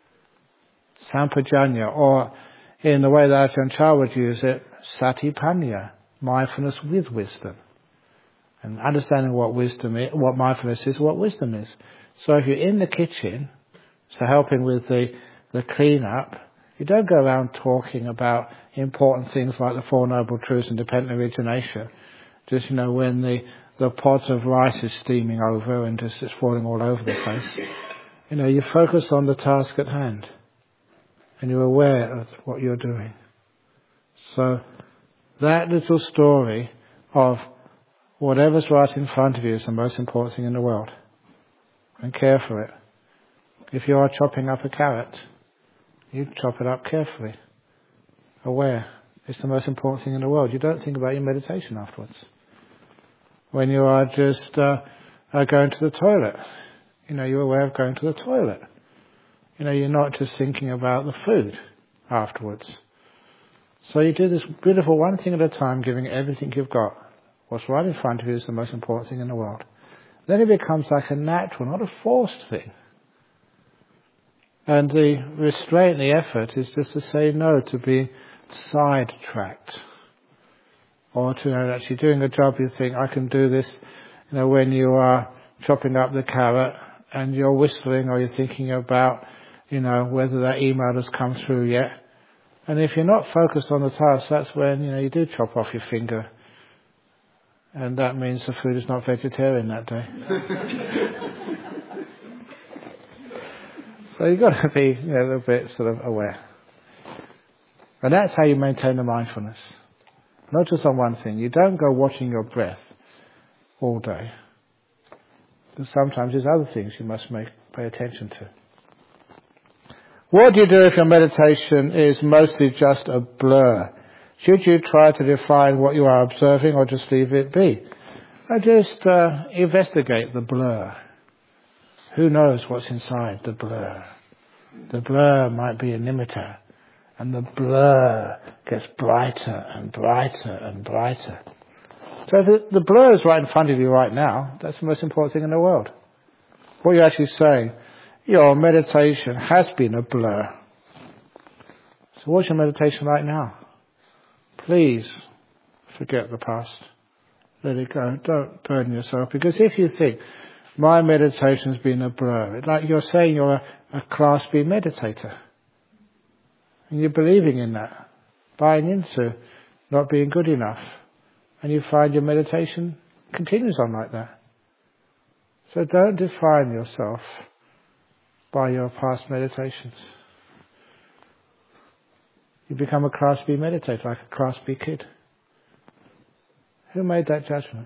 Sampajanya, or in the way that Ajahn Chah would use it, satipanya, mindfulness with wisdom. And understanding what wisdom is, what mindfulness is, what wisdom is. So if you're in the kitchen, so helping with the, the clean up, you don't go around talking about important things like the Four Noble Truths and dependent origination. Just, you know, when the, the pot of rice is steaming over and just it's falling all over the place. You know, you focus on the task at hand. And you're aware of what you're doing. So that little story of whatever's right in front of you is the most important thing in the world. And care for it. If you are chopping up a carrot, you chop it up carefully. Aware. It's the most important thing in the world. You don't think about your meditation afterwards. When you are just uh, uh, going to the toilet, you know, you're aware of going to the toilet. You know, you're not just thinking about the food afterwards. So you do this beautiful one thing at a time, giving everything you've got. What's right in front of you is the most important thing in the world. Then it becomes like a natural, not a forced thing. And the restraint, the effort, is just to say no to being sidetracked. Or to, you know, actually doing a job you think, I can do this, you know, when you are chopping up the carrot and you're whistling or you're thinking about, you know, whether that email has come through yet. And if you're not focused on the task, that's when, you know, you do chop off your finger. And that means the food is not vegetarian that day. So you've got to be, you know, a little bit sort of aware. And that's how you maintain the mindfulness. Not just on one thing. You don't go watching your breath all day. Because sometimes there's other things you must make, pay attention to. What do you do if your meditation is mostly just a blur? Should you try to define what you are observing or just leave it be? Or just uh, investigate the blur. Who knows what's inside the blur? The blur might be a nimitta, and the blur gets brighter and brighter and brighter. So if the, the blur is right in front of you right now, that's the most important thing in the world. What you're actually saying, your meditation has been a blur. So what's your meditation like now? Please forget the past. Let it go. Don't burden yourself. Because if you think, my meditation's been a blur, it's like you're saying you're a, a Class B meditator. And you're believing in that, buying into not being good enough. And you find your meditation continues on like that. So don't define yourself by your past meditations. You become a Class B meditator, like a Class B kid. Who made that judgment?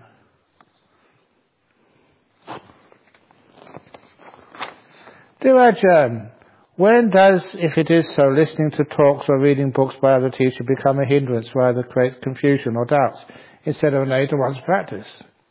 Dear Ajahn, when does, if it is so, listening to talks or reading books by other teachers become a hindrance, rather create confusion or doubts, instead of an aid to one's practice?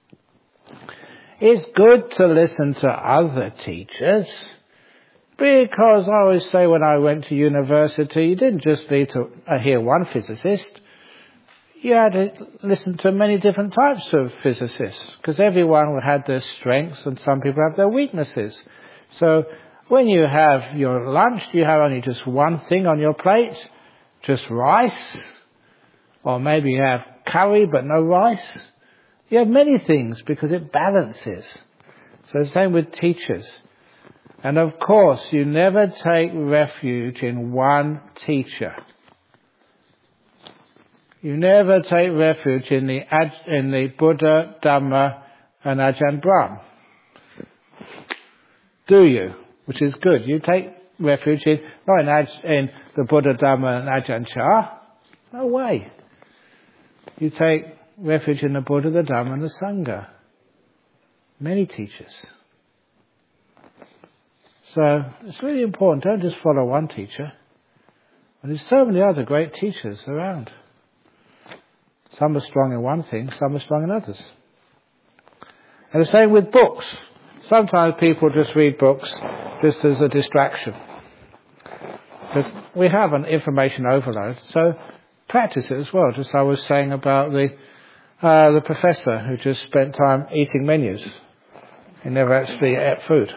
It's good to listen to other teachers, because I always say when I went to university, you didn't just need to uh, hear one physicist. You had to listen to many different types of physicists, because everyone had their strengths and some people have their weaknesses. So when you have your lunch, you have only just one thing on your plate, just rice, or maybe you have curry but no rice. You have many things because it balances. So the same with teachers. And of course, you never take refuge in one teacher. You never take refuge in the in the Buddha, Dhamma, and Ajahn Brahm. Do you? Which is good. You take refuge in, not in, Aj, in the Buddha, Dhamma, and Ajahn Chah. No way. You take refuge in the Buddha, the Dhamma, and the Sangha. Many teachers. So it's really important. Don't just follow one teacher. And there's so many other great teachers around. Some are strong in one thing, some are strong in others. And the same with books. Sometimes people just read books just as a distraction. Because we have an information overload, so practice it as well. Just as I was saying about the uh, the professor who just spent time eating menus. He never actually ate food.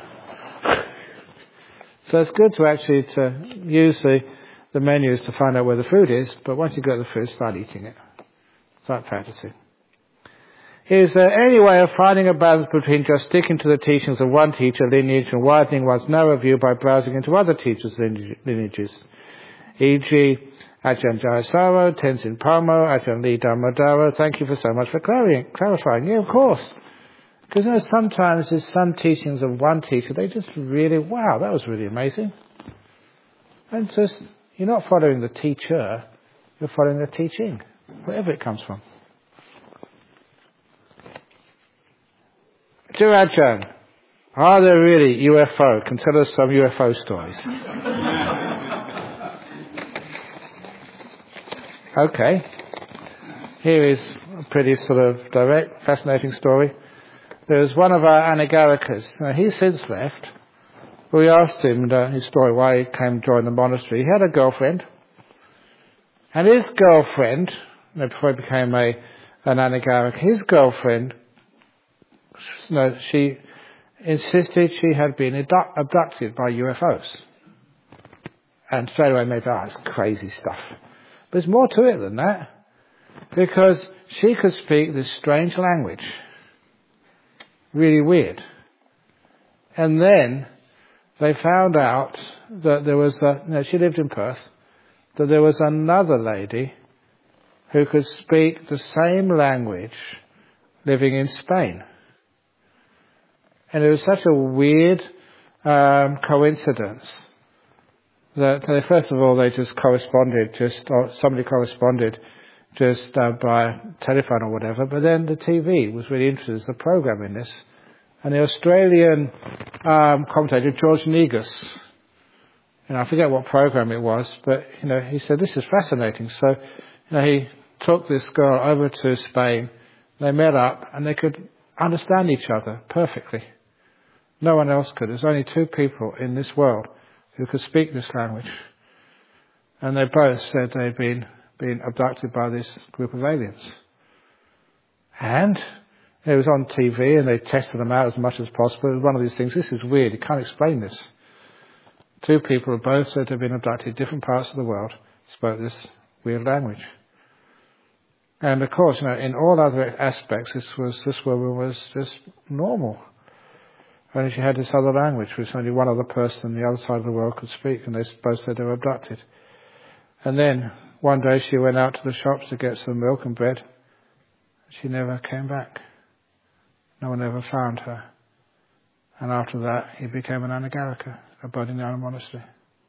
So it's good to actually to use the, the menus to find out where the food is, but once you've got the food, start eating it. Start practicing. Is there any way of finding a balance between just sticking to the teachings of one teacher lineage and widening one's narrow view by browsing into other teachers' lineages? for example, Ajahn Jayasaro, Tenzin Palmo, Ajahn Lee Dhammadhara. Thank you for so much for clarifying. Yeah, of course. Because you know, sometimes there's some teachings of one teacher, they just really, wow, that was really amazing. And just, you're not following the teacher, you're following the teaching, wherever it comes from. Dear Ajahn, are there really U F O? Can tell us some U F O stories. Okay. Here is a pretty sort of direct, fascinating story. There was one of our Anagarikas. Now, he's since left. We asked him uh, his story, why he came to join the monastery. He had a girlfriend. And his girlfriend, you know, before he became a, an Anagarika, his girlfriend, you know, she insisted she had been abdu- abducted by U F Os. And straight away made, oh, it's crazy stuff. But there's more to it than that. Because she could speak this strange language. Really weird. And then they found out that there was, a, you know, she lived in Perth, that there was another lady who could speak the same language living in Spain. And it was such a weird um, coincidence that they, first of all, they just corresponded, just, or somebody corresponded just uh, by telephone or whatever, but then the T V was really interested in the program in this. And the Australian um, commentator, George Negus, you know, I forget what program it was, but, you know, he said, this is fascinating. So, you know, he took this girl over to Spain, they met up, and they could understand each other perfectly. No one else could. There's only two people in this world who could speak this language. And they both said they'd been, been abducted by this group of aliens. And it was on T V, and they tested them out as much as possible. It was one of these things, this is weird, you can't explain this. Two people who both said they'd been abducted in different parts of the world, spoke this weird language. And of course, you know, in all other aspects, this was this woman was just normal. Only she had this other language, which only one other person on the other side of the world could speak, and they both said they were abducted. And then one day she went out to the shops to get some milk and bread. She never came back. No one ever found her. And after that, he became an Anagarika, a Bodhinyana monastery.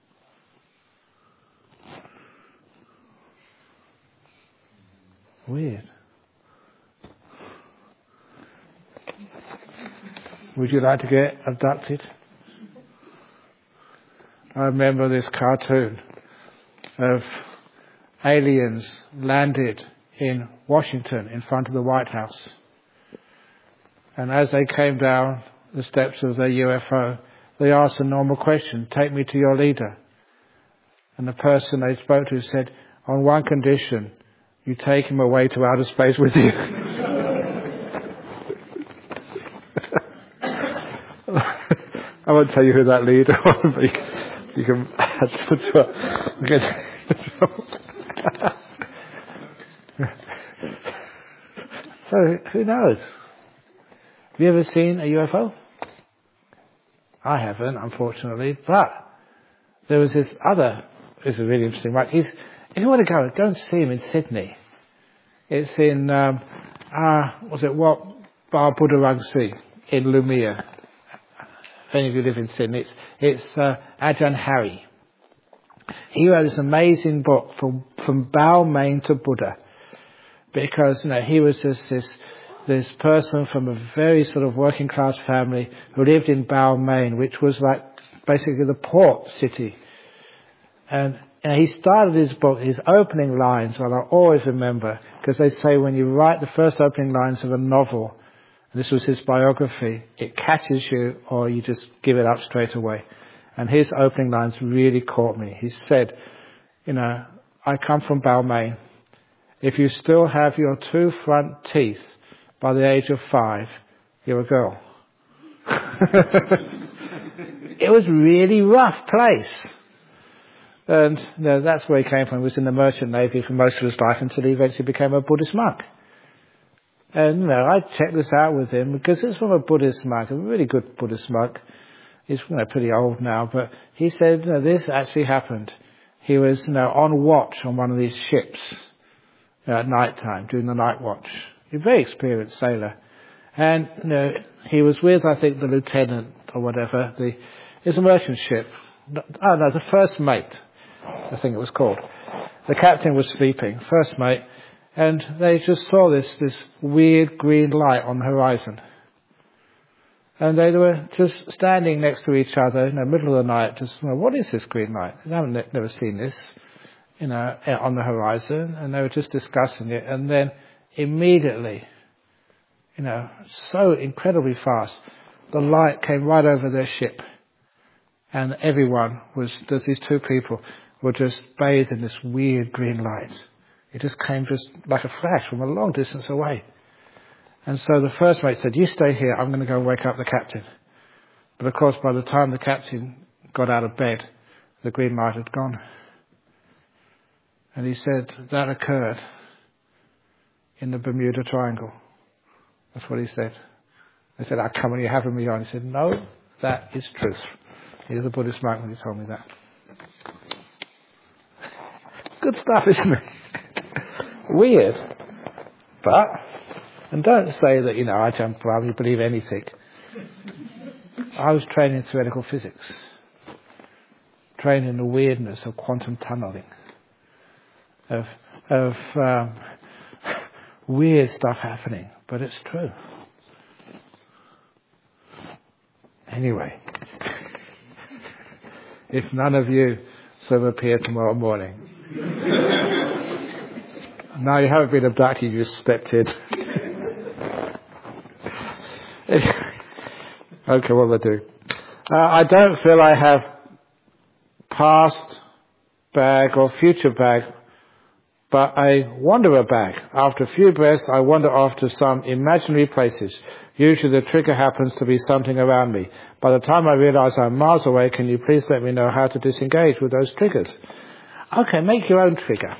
Weird. Would you like to get abducted? I remember this cartoon of aliens landed in Washington in front of the White House. And as they came down the steps of their U F O, they asked a normal question, take me to your leader. And the person they spoke to said, on one condition, you take him away to outer space with you. I won't tell you who that leader was, but you can, you can add to it. So, who knows? Have you ever seen a U F O? I haven't, unfortunately, but there was this other, this is really interesting, right? He's, if you want to go, go and see him in Sydney. It's in, um, uh, was it what, Bar Budharang in Lumia. If any of you live in Sydney, it's, it's uh, Ajahn Hari. He wrote this amazing book from, from Balmain to Buddha. Because, you know, he was just this, this person from a very sort of working class family who lived in Balmain, which was like basically the port city. And, and he started his book, his opening lines, well, I always remember, because they say when you write the first opening lines of a novel, and this was his biography, it catches you or you just give it up straight away. And his opening lines really caught me. He said, you know, I come from Balmain. If you still have your two front teeth by the age of five, you're a girl. It was a really rough place. And you know, that's where he came from. He was in the merchant navy for most of his life until he eventually became a Buddhist monk. And you know, I checked this out with him because it's from a Buddhist monk, a really good Buddhist monk. He's you know, pretty old now, but he said you know, this actually happened. He was you know, on watch on one of these ships you know, at night time, doing the night watch. He's a very experienced sailor. And you know, he was with, I think, the lieutenant or whatever. The It's a merchant ship. Oh no, the first mate, I think it was called. The captain was sleeping, first mate, and they just saw this, this weird green light on the horizon. And they were just standing next to each other in the middle of the night, just, well, what is this green light? They haven't never seen this, you know, on the horizon, and they were just discussing it, and then immediately, you know, so incredibly fast, the light came right over their ship. And everyone was, these two people were just bathed in this weird green light. It just came just like a flash from a long distance away. And so the first mate said, you stay here, I'm going to go wake up the captain. But of course, by the time the captain got out of bed, the green light had gone. And he said, that occurred in the Bermuda Triangle. That's what he said. They said, how come are you having me on? He said, no, that is truth. He was a Buddhist monk when he told me that. Good stuff, isn't it? Weird. But, and don't say that, you know, I don't probably believe anything. I was trained in theoretical physics. train in the weirdness of quantum tunneling, of of um, weird stuff happening, but it's true. Anyway, if none of you so appear tomorrow morning, now you haven't been abducted, you just stepped in. Okay, what will I do? Uh, I don't feel I have past bag or future bag, but I wander a bag. After a few breaths, I wander off to some imaginary places. Usually the trigger happens to be something around me. By the time I realize I'm miles away, can you please let me know how to disengage with those triggers? Okay, make your own trigger.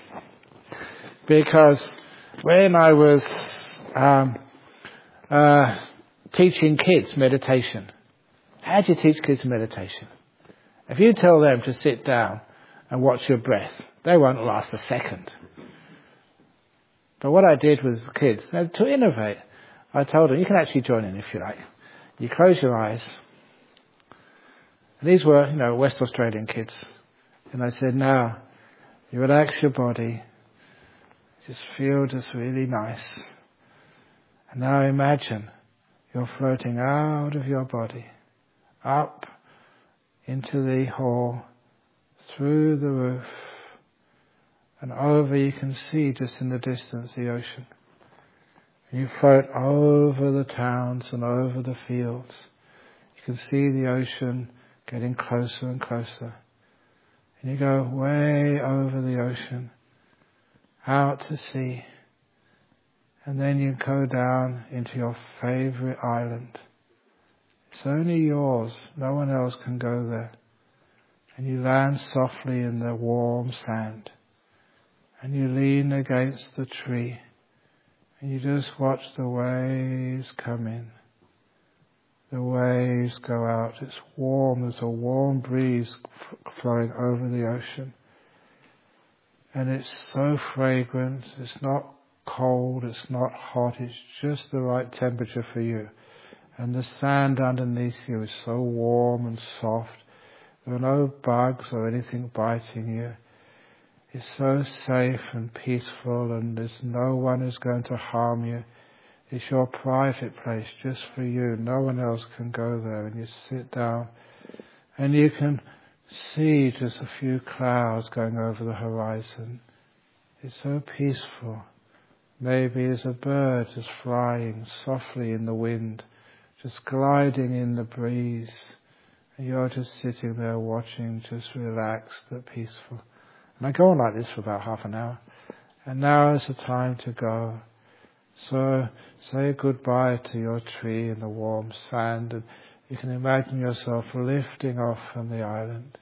Because when I was um, uh, teaching kids meditation, how do you teach kids meditation? If you tell them to sit down and watch your breath, they won't last a second. But what I did with the kids, to innovate, I told them, you can actually join in if you like. You close your eyes. And these were, you know, West Australian kids. And I said, now, you relax your body. Just feel just really nice. And now imagine you're floating out of your body, up into the hall, through the roof, and over you can see just in the distance the ocean. You float over the towns and over the fields. You can see the ocean getting closer and closer. And you go way over the ocean, out to sea. And then you go down into your favorite island. It's only yours. No one else can go there. And you land softly in the warm sand. And you lean against the tree. And you just watch the waves come in. The waves go out. It's warm. There's a warm breeze f- flowing over the ocean. And it's so fragrant. It's not cold. It's not hot. It's just the right temperature for you. And the sand underneath you is so warm and soft. There are no bugs or anything biting you. It's so safe and peaceful, and there's no one who's going to harm you. It's your private place just for you. No one else can go there. And you sit down and you can see just a few clouds going over the horizon. It's so peaceful. Maybe there's a bird just flying softly in the wind, just gliding in the breeze. And you're just sitting there watching, just relaxed and peaceful. And I go on like this for about half an hour. And now is the time to go. So say goodbye to your tree in the warm sand, and you can imagine yourself lifting off from the island,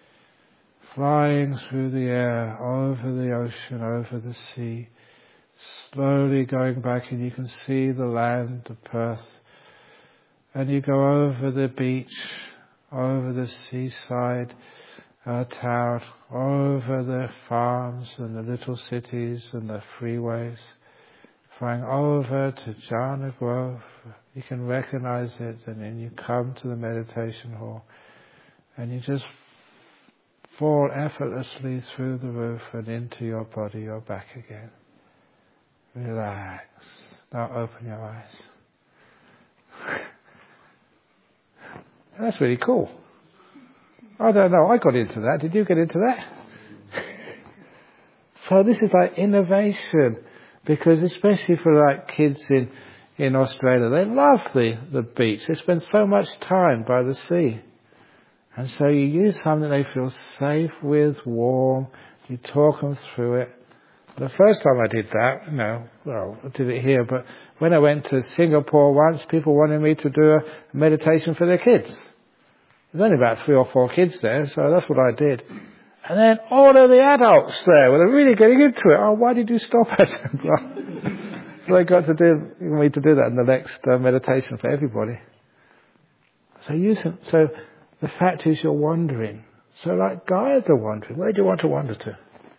flying through the air, over the ocean, over the sea, slowly going back, and you can see the land of Perth. And you go over the beach, over the seaside uh, town, over the farms and the little cities and the freeways, flying over to Jhana Grove. You can recognize it, and then you come to the meditation hall and you just fall effortlessly through the roof and into your body. You're back again. Relax. Now open your eyes. That's really cool. I don't know, I got into that. Did you get into that? So this is like innovation, because especially for like kids in, in Australia, they love the, the beach. They spend so much time by the sea. And so you use something they feel safe with, warm, you talk them through it. The first time I did that, you know, well, I did it here, but when I went to Singapore once, people wanted me to do a meditation for their kids. There's only about three or four kids there, so that's what I did. And then all of the adults there were really getting into it. Oh, why did you stop it? So they got to do, me to do that in the next uh, meditation for everybody. So use it. So the fact is you're wandering. So like guides are wandering. Where do you want to wander to?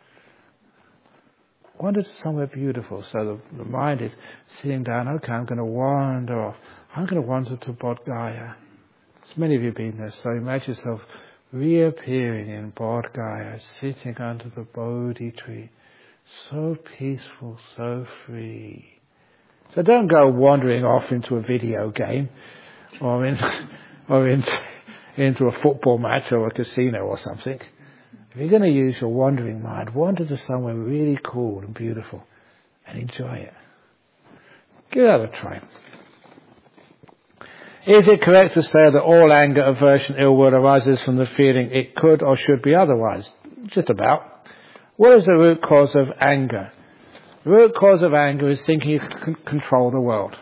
Wander to somewhere beautiful. So the, the mind is sitting down, okay, I'm going to wander off. I'm going to wander to Bodh Gaya. So many of you have been there, so imagine yourself reappearing in Bodh Gaya, sitting under the Bodhi tree, so peaceful, so free. So don't go wandering off into a video game, or in, or in, into a football match or a casino or something. If you're going to use your wandering mind, wander to somewhere really cool and beautiful and enjoy it. Give that a try. Is it correct to say that all anger, aversion, ill will arises from the feeling it could or should be otherwise? Just about. What is the root cause of anger? The root cause of anger is thinking you can control the world.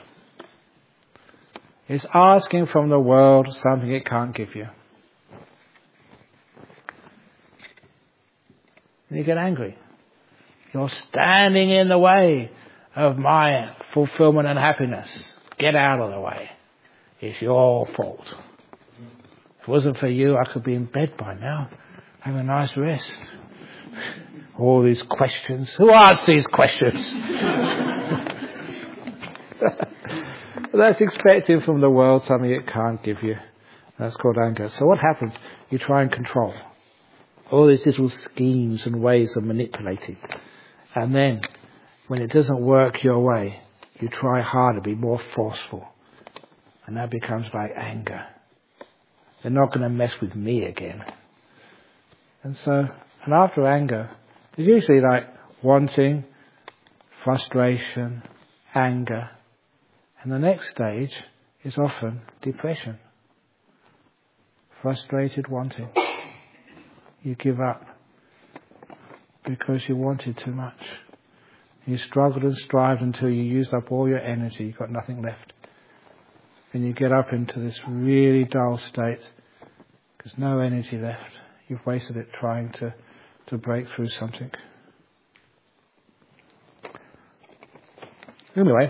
It's asking from the world something it can't give you. And you get angry. You're standing in the way of my fulfillment and happiness. Get out of the way. It's your fault. If it wasn't for you, I could be in bed by now, having a nice rest. All these questions. Who asks these questions? That's expecting from the world something it can't give you. That's called anger. So what happens? You try and control. All these little schemes and ways of manipulating. And then, when it doesn't work your way, you try harder, be more forceful. And that becomes like anger. They're not going to mess with me again. And so, and after anger, there's usually like wanting, frustration, anger. And the next stage is often depression. Frustrated wanting. You give up because you wanted too much. You struggled and strived until you used up all your energy. You've got nothing left. Then you get up into this really dull state because no energy left. You've wasted it trying to, to break through something. Anyway,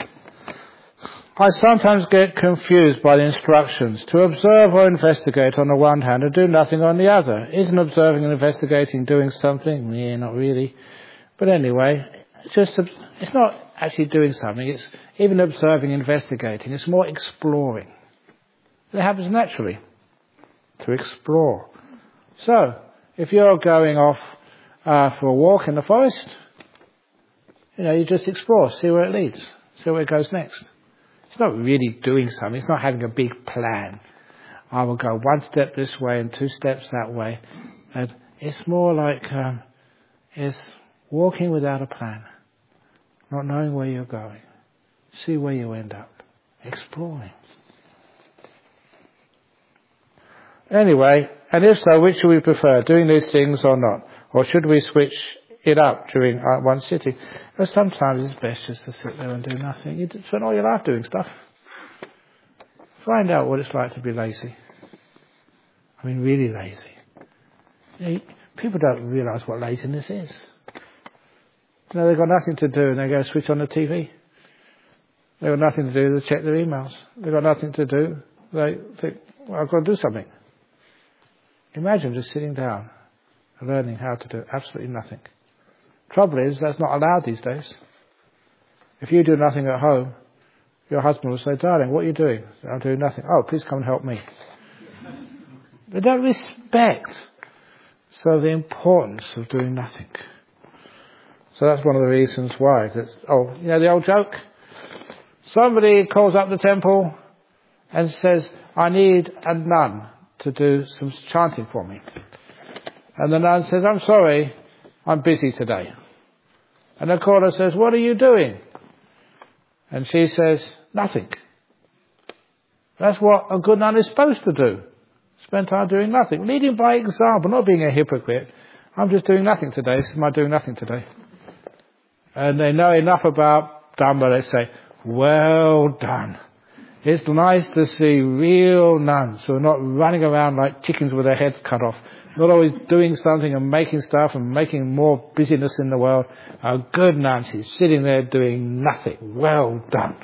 I sometimes get confused by the instructions to observe or investigate on the one hand and do nothing on the other. Isn't observing and investigating doing something? Yeah, not really. But anyway, it's just, it's not actually doing something. It's even observing, investigating. It's more exploring. It happens naturally to explore. So, if you're going off uh, for a walk in the forest, you know, you just explore, see where it leads, see where it goes next. It's not really doing something. It's not having a big plan. I will go one step this way and two steps that way. And it's more like um, it's walking without a plan, not knowing where you're going. See where you end up. Exploring. Anyway, and if so, which should we prefer, doing these things or not? Or should we switch it up during one sitting? Well, sometimes it's best just to sit there and do nothing. You spend all your life doing stuff. Find out what it's like to be lazy. I mean, really lazy. You know, people don't realise what laziness is. You know, they've got nothing to do and they go switch on the T V. They've got nothing to do, they check their emails. They've got nothing to do, they think, well, I've got to do something. Imagine just sitting down and learning how to do absolutely nothing. Trouble is, that's not allowed these days. If you do nothing at home, your husband will say, darling, what are you doing? I'm doing nothing. Oh, please come and help me. They don't respect so the importance of doing nothing. So that's one of the reasons why. That's, oh, you know the old joke? Somebody calls up the temple and says, I need a nun to do some chanting for me. And the nun says, I'm sorry, I'm busy today. And the caller says, what are you doing? And she says, nothing. That's what a good nun is supposed to do. Spend time doing nothing. Leading by example, not being a hypocrite. I'm just doing nothing today. This is my doing nothing today. And they know enough about Dhamma, they say, well done. It's nice to see real nuns who are not running around like chickens with their heads cut off. Not always doing something and making stuff and making more busyness in the world. A good nun, she's sitting there doing nothing. Well done.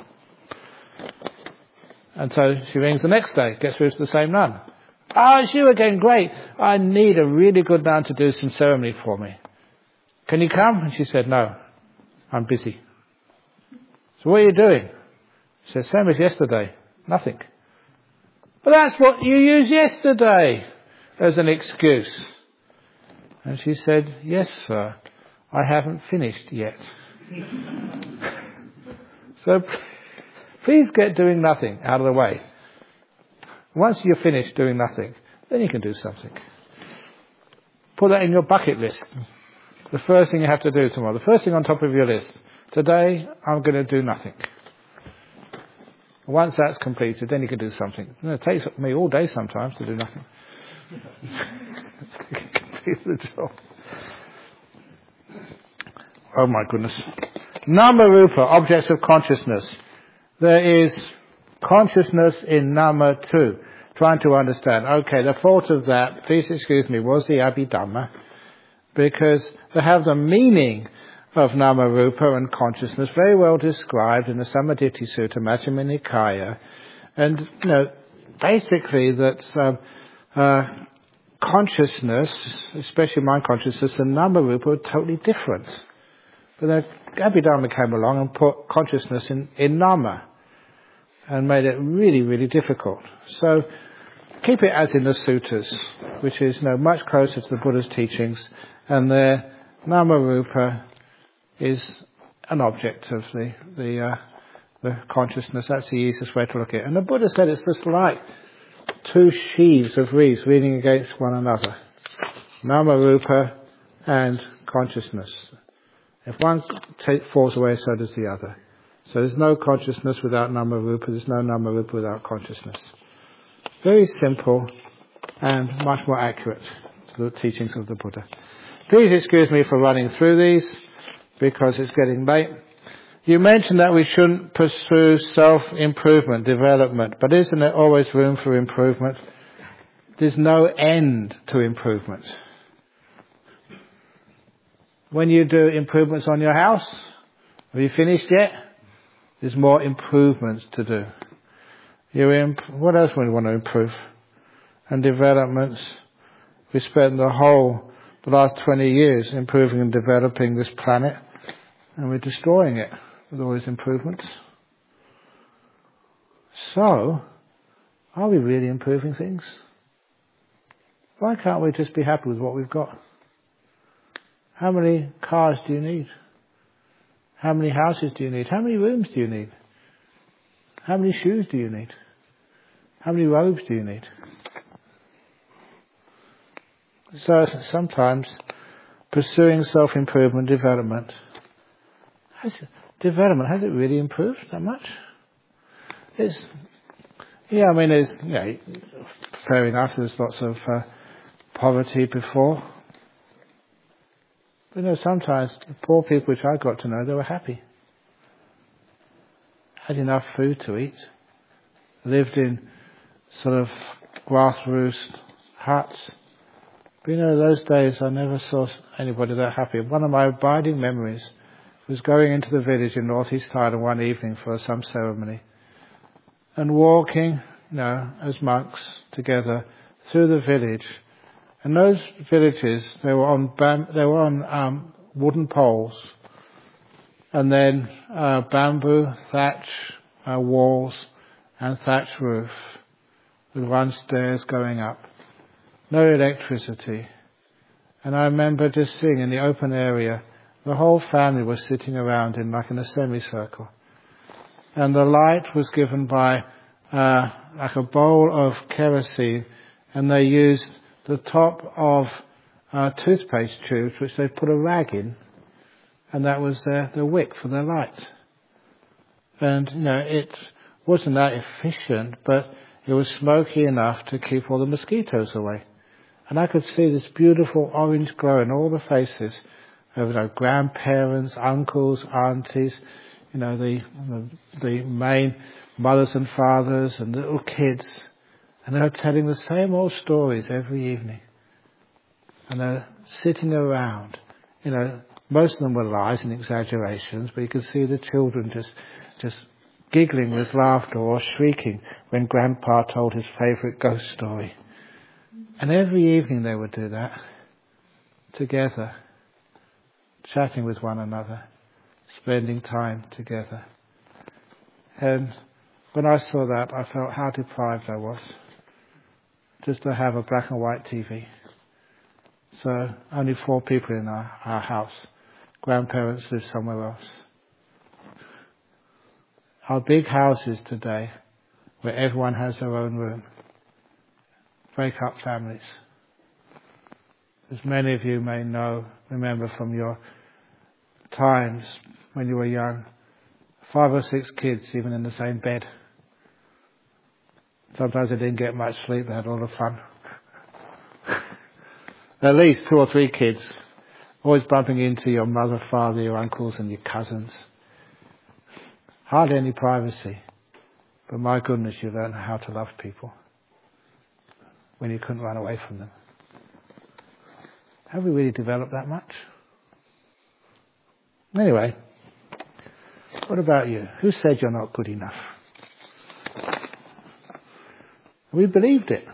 And so she rings the next day, gets through to the same nun. Ah, oh, it's you again, great. I need a really good nun to do some ceremony for me. Can you come? And she said, no, I'm busy. So what are you doing? She said, same as yesterday, nothing. But that's what you used yesterday. as an excuse. And she said, yes, sir, I haven't finished yet. So please get doing nothing out of the way. Once you're finished doing nothing, then you can do something. Put that in your bucket list. The first thing you have to do tomorrow. The first thing on top of your list. Today, I'm going to do nothing. Once that's completed, then you can do something. It takes me all day sometimes to do nothing. Complete the job. Oh my goodness. Nama Rupa, objects of consciousness. There is consciousness in Nama too. Trying to understand. Okay, the fault of that, please excuse me, was the Abhidhamma. Because they have the meaning of Nama Rupa and consciousness very well described in the Samaditthi Sutta, Majjhima Nikaya. And, you know, basically that um, uh, consciousness, especially mind consciousness, and Nama Rupa are totally different. But then Abhidhamma came along and put consciousness in, in Nama and made it really, really difficult. So keep it as in the suttas, which is, you know, much closer to the Buddha's teachings, and their Nama Rupa is an object of the the, uh, the consciousness. That's the easiest way to look at it. And the Buddha said it's just like two sheaves of reeds leaning against one another. Nama Rupa and consciousness. If one t- falls away, so does the other. So there's no consciousness without Nama Rupa, there's no Nama Rupa without consciousness. Very simple and much more accurate to the teachings of the Buddha. Please excuse me for running through these, because it's getting late. You mentioned that we shouldn't pursue self-improvement, development, but isn't there always room for improvement? There's no end to improvement. When you do improvements on your house, have you finished yet? There's more improvements to do. You imp- what else would you want to improve? And developments. We spent the whole, the last twenty years improving and developing this planet, and we're destroying it with all these improvements. So, are we really improving things? Why can't we just be happy with what we've got? How many cars do you need? How many houses do you need? How many rooms do you need? How many shoes do you need? How many robes do you need? So sometimes pursuing self-improvement, development, has development, has it really improved that much? It's, yeah, I mean, there's, you know, fair enough, there's lots of uh, poverty before. But you know, sometimes the poor people which I got to know, they were happy. Had enough food to eat. Lived in sort of grassroots huts. But you know, those days I never saw anybody that happy. One of my abiding memories was going into the village in North East Thailand one evening for some ceremony. And walking, you know, as monks together through the village. And those villages, they were on bam- they were on um, wooden poles, and then uh, bamboo thatch uh, walls and thatch roof, with one stairs going up. No electricity. And I remember just seeing in the open area, the whole family was sitting around in like in a semicircle, and the light was given by uh, like a bowl of kerosene, and they used the top of uh, toothpaste tubes, which they put a rag in, and that was their, their wick for their light. And, you know, it wasn't that efficient, but it was smoky enough to keep all the mosquitoes away. And I could see this beautiful orange glow in all the faces of, you know, grandparents, uncles, aunties, you know, the, the, the main mothers and fathers and little kids. And they're telling the same old stories every evening. And they're sitting around. You know, most of them were lies and exaggerations, but you could see the children just just giggling with laughter or shrieking when Grandpa told his favourite ghost story. And every evening they would do that, together, chatting with one another, spending time together. And when I saw that, I felt how deprived I was. just to have a black and white T V. So only four people in our, our house. Grandparents live somewhere else. Our big houses today, where everyone has their own room, break up families. As many of you may know, remember from your times when you were young, five or six kids even in the same bed. Sometimes they didn't get much sleep, they had all the fun. At least two or three kids, always bumping into your mother, father, your uncles and your cousins. Hardly any privacy. But my goodness, you learn how to love people when you couldn't run away from them. Have we really developed that much? Anyway, what about you? Who said you're not good enough? We believed it.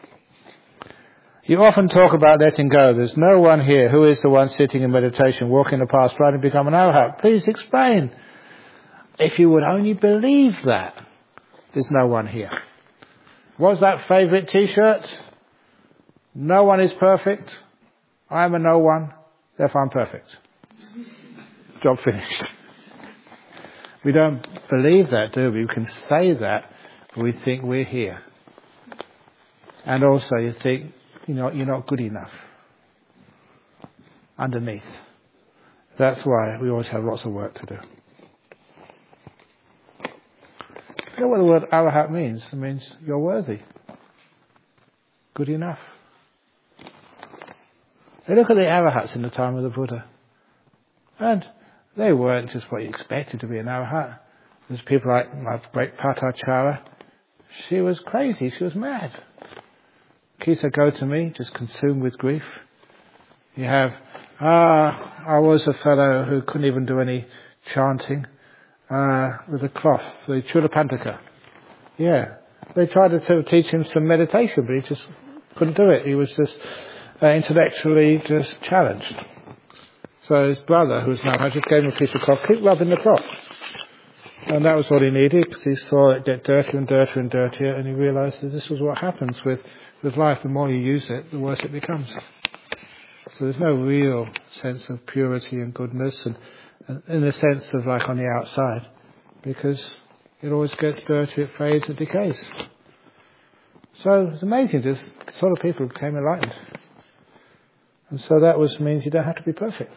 You often talk about letting go. There's no one here. Who is the one sitting in meditation, walking the path, trying to become an arahat? Please explain. If you would only believe that, there's no one here. What's that favourite T-shirt? No one is perfect. I am a no one, therefore I'm perfect. Job finished. We don't believe that, do we? We can say that, but we think we're here. And also you think, you know, you're not good enough. Underneath. That's why we always have lots of work to do. You know what the word arahat means? It means you're worthy. Good enough. They look at the arahats in the time of the Buddha. And they weren't just what you expected to be an arahat. There's people like my great Patachara. She was crazy. She was mad. Kisa Gotami, just consumed with grief. You have, ah, I was a fellow who couldn't even do any chanting uh, with a cloth, the Chulapantaka. Yeah. They tried to sort of teach him some meditation, but he just couldn't do it. He was just uh, intellectually just challenged. So his brother, who was now, I just gave him a piece of cloth, keep rubbing the cloth. And that was all he needed, because he saw it get dirtier and dirtier and dirtier, and he realised that this was what happens with, with life. The more you use it, the worse it becomes. So there's no real sense of purity and goodness, and, and in the sense of like on the outside, because it always gets dirty, it fades, it decays. So it's amazing, this sort of people became enlightened. And so that was means you don't have to be perfect.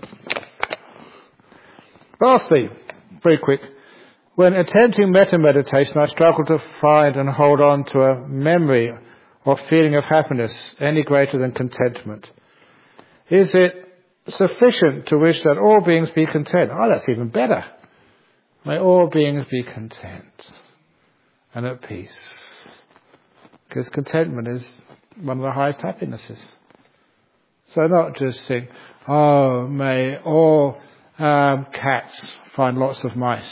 Lastly, very quick, when attempting metta meditation, I struggle to find and hold on to a memory or feeling of happiness any greater than contentment. Is it sufficient to wish that all beings be content? Oh, that's even better. May all beings be content and at peace. Because contentment is one of the highest happinesses. So not just think, oh, may all um, cats find lots of mice.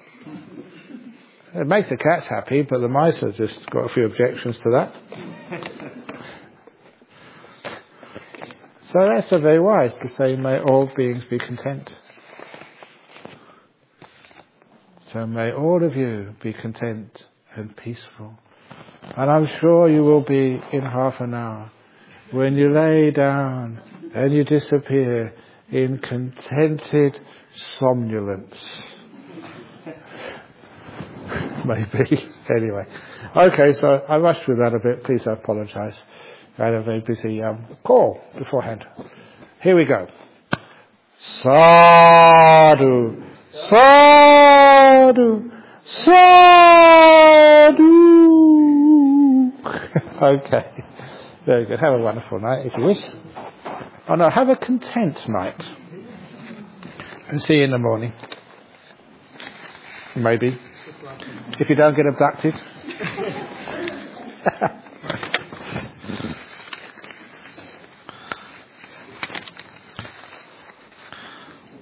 It makes the cats happy, but the mice have just got a few objections to that. So that's a very wise to say, may all beings be content. So may all of you be content and peaceful. And I'm sure you will be in half an hour when you lay down and you disappear in contented somnolence. Maybe. Anyway. Okay, so I rushed through that a bit. Please I apologise. I had a very busy um, call beforehand. Here we go. Sadhu. Sadhu. Sadhu. Okay. Very good. Have a wonderful night if you wish. Oh no, have a content night. And see you in the morning. Maybe. If you don't get abducted.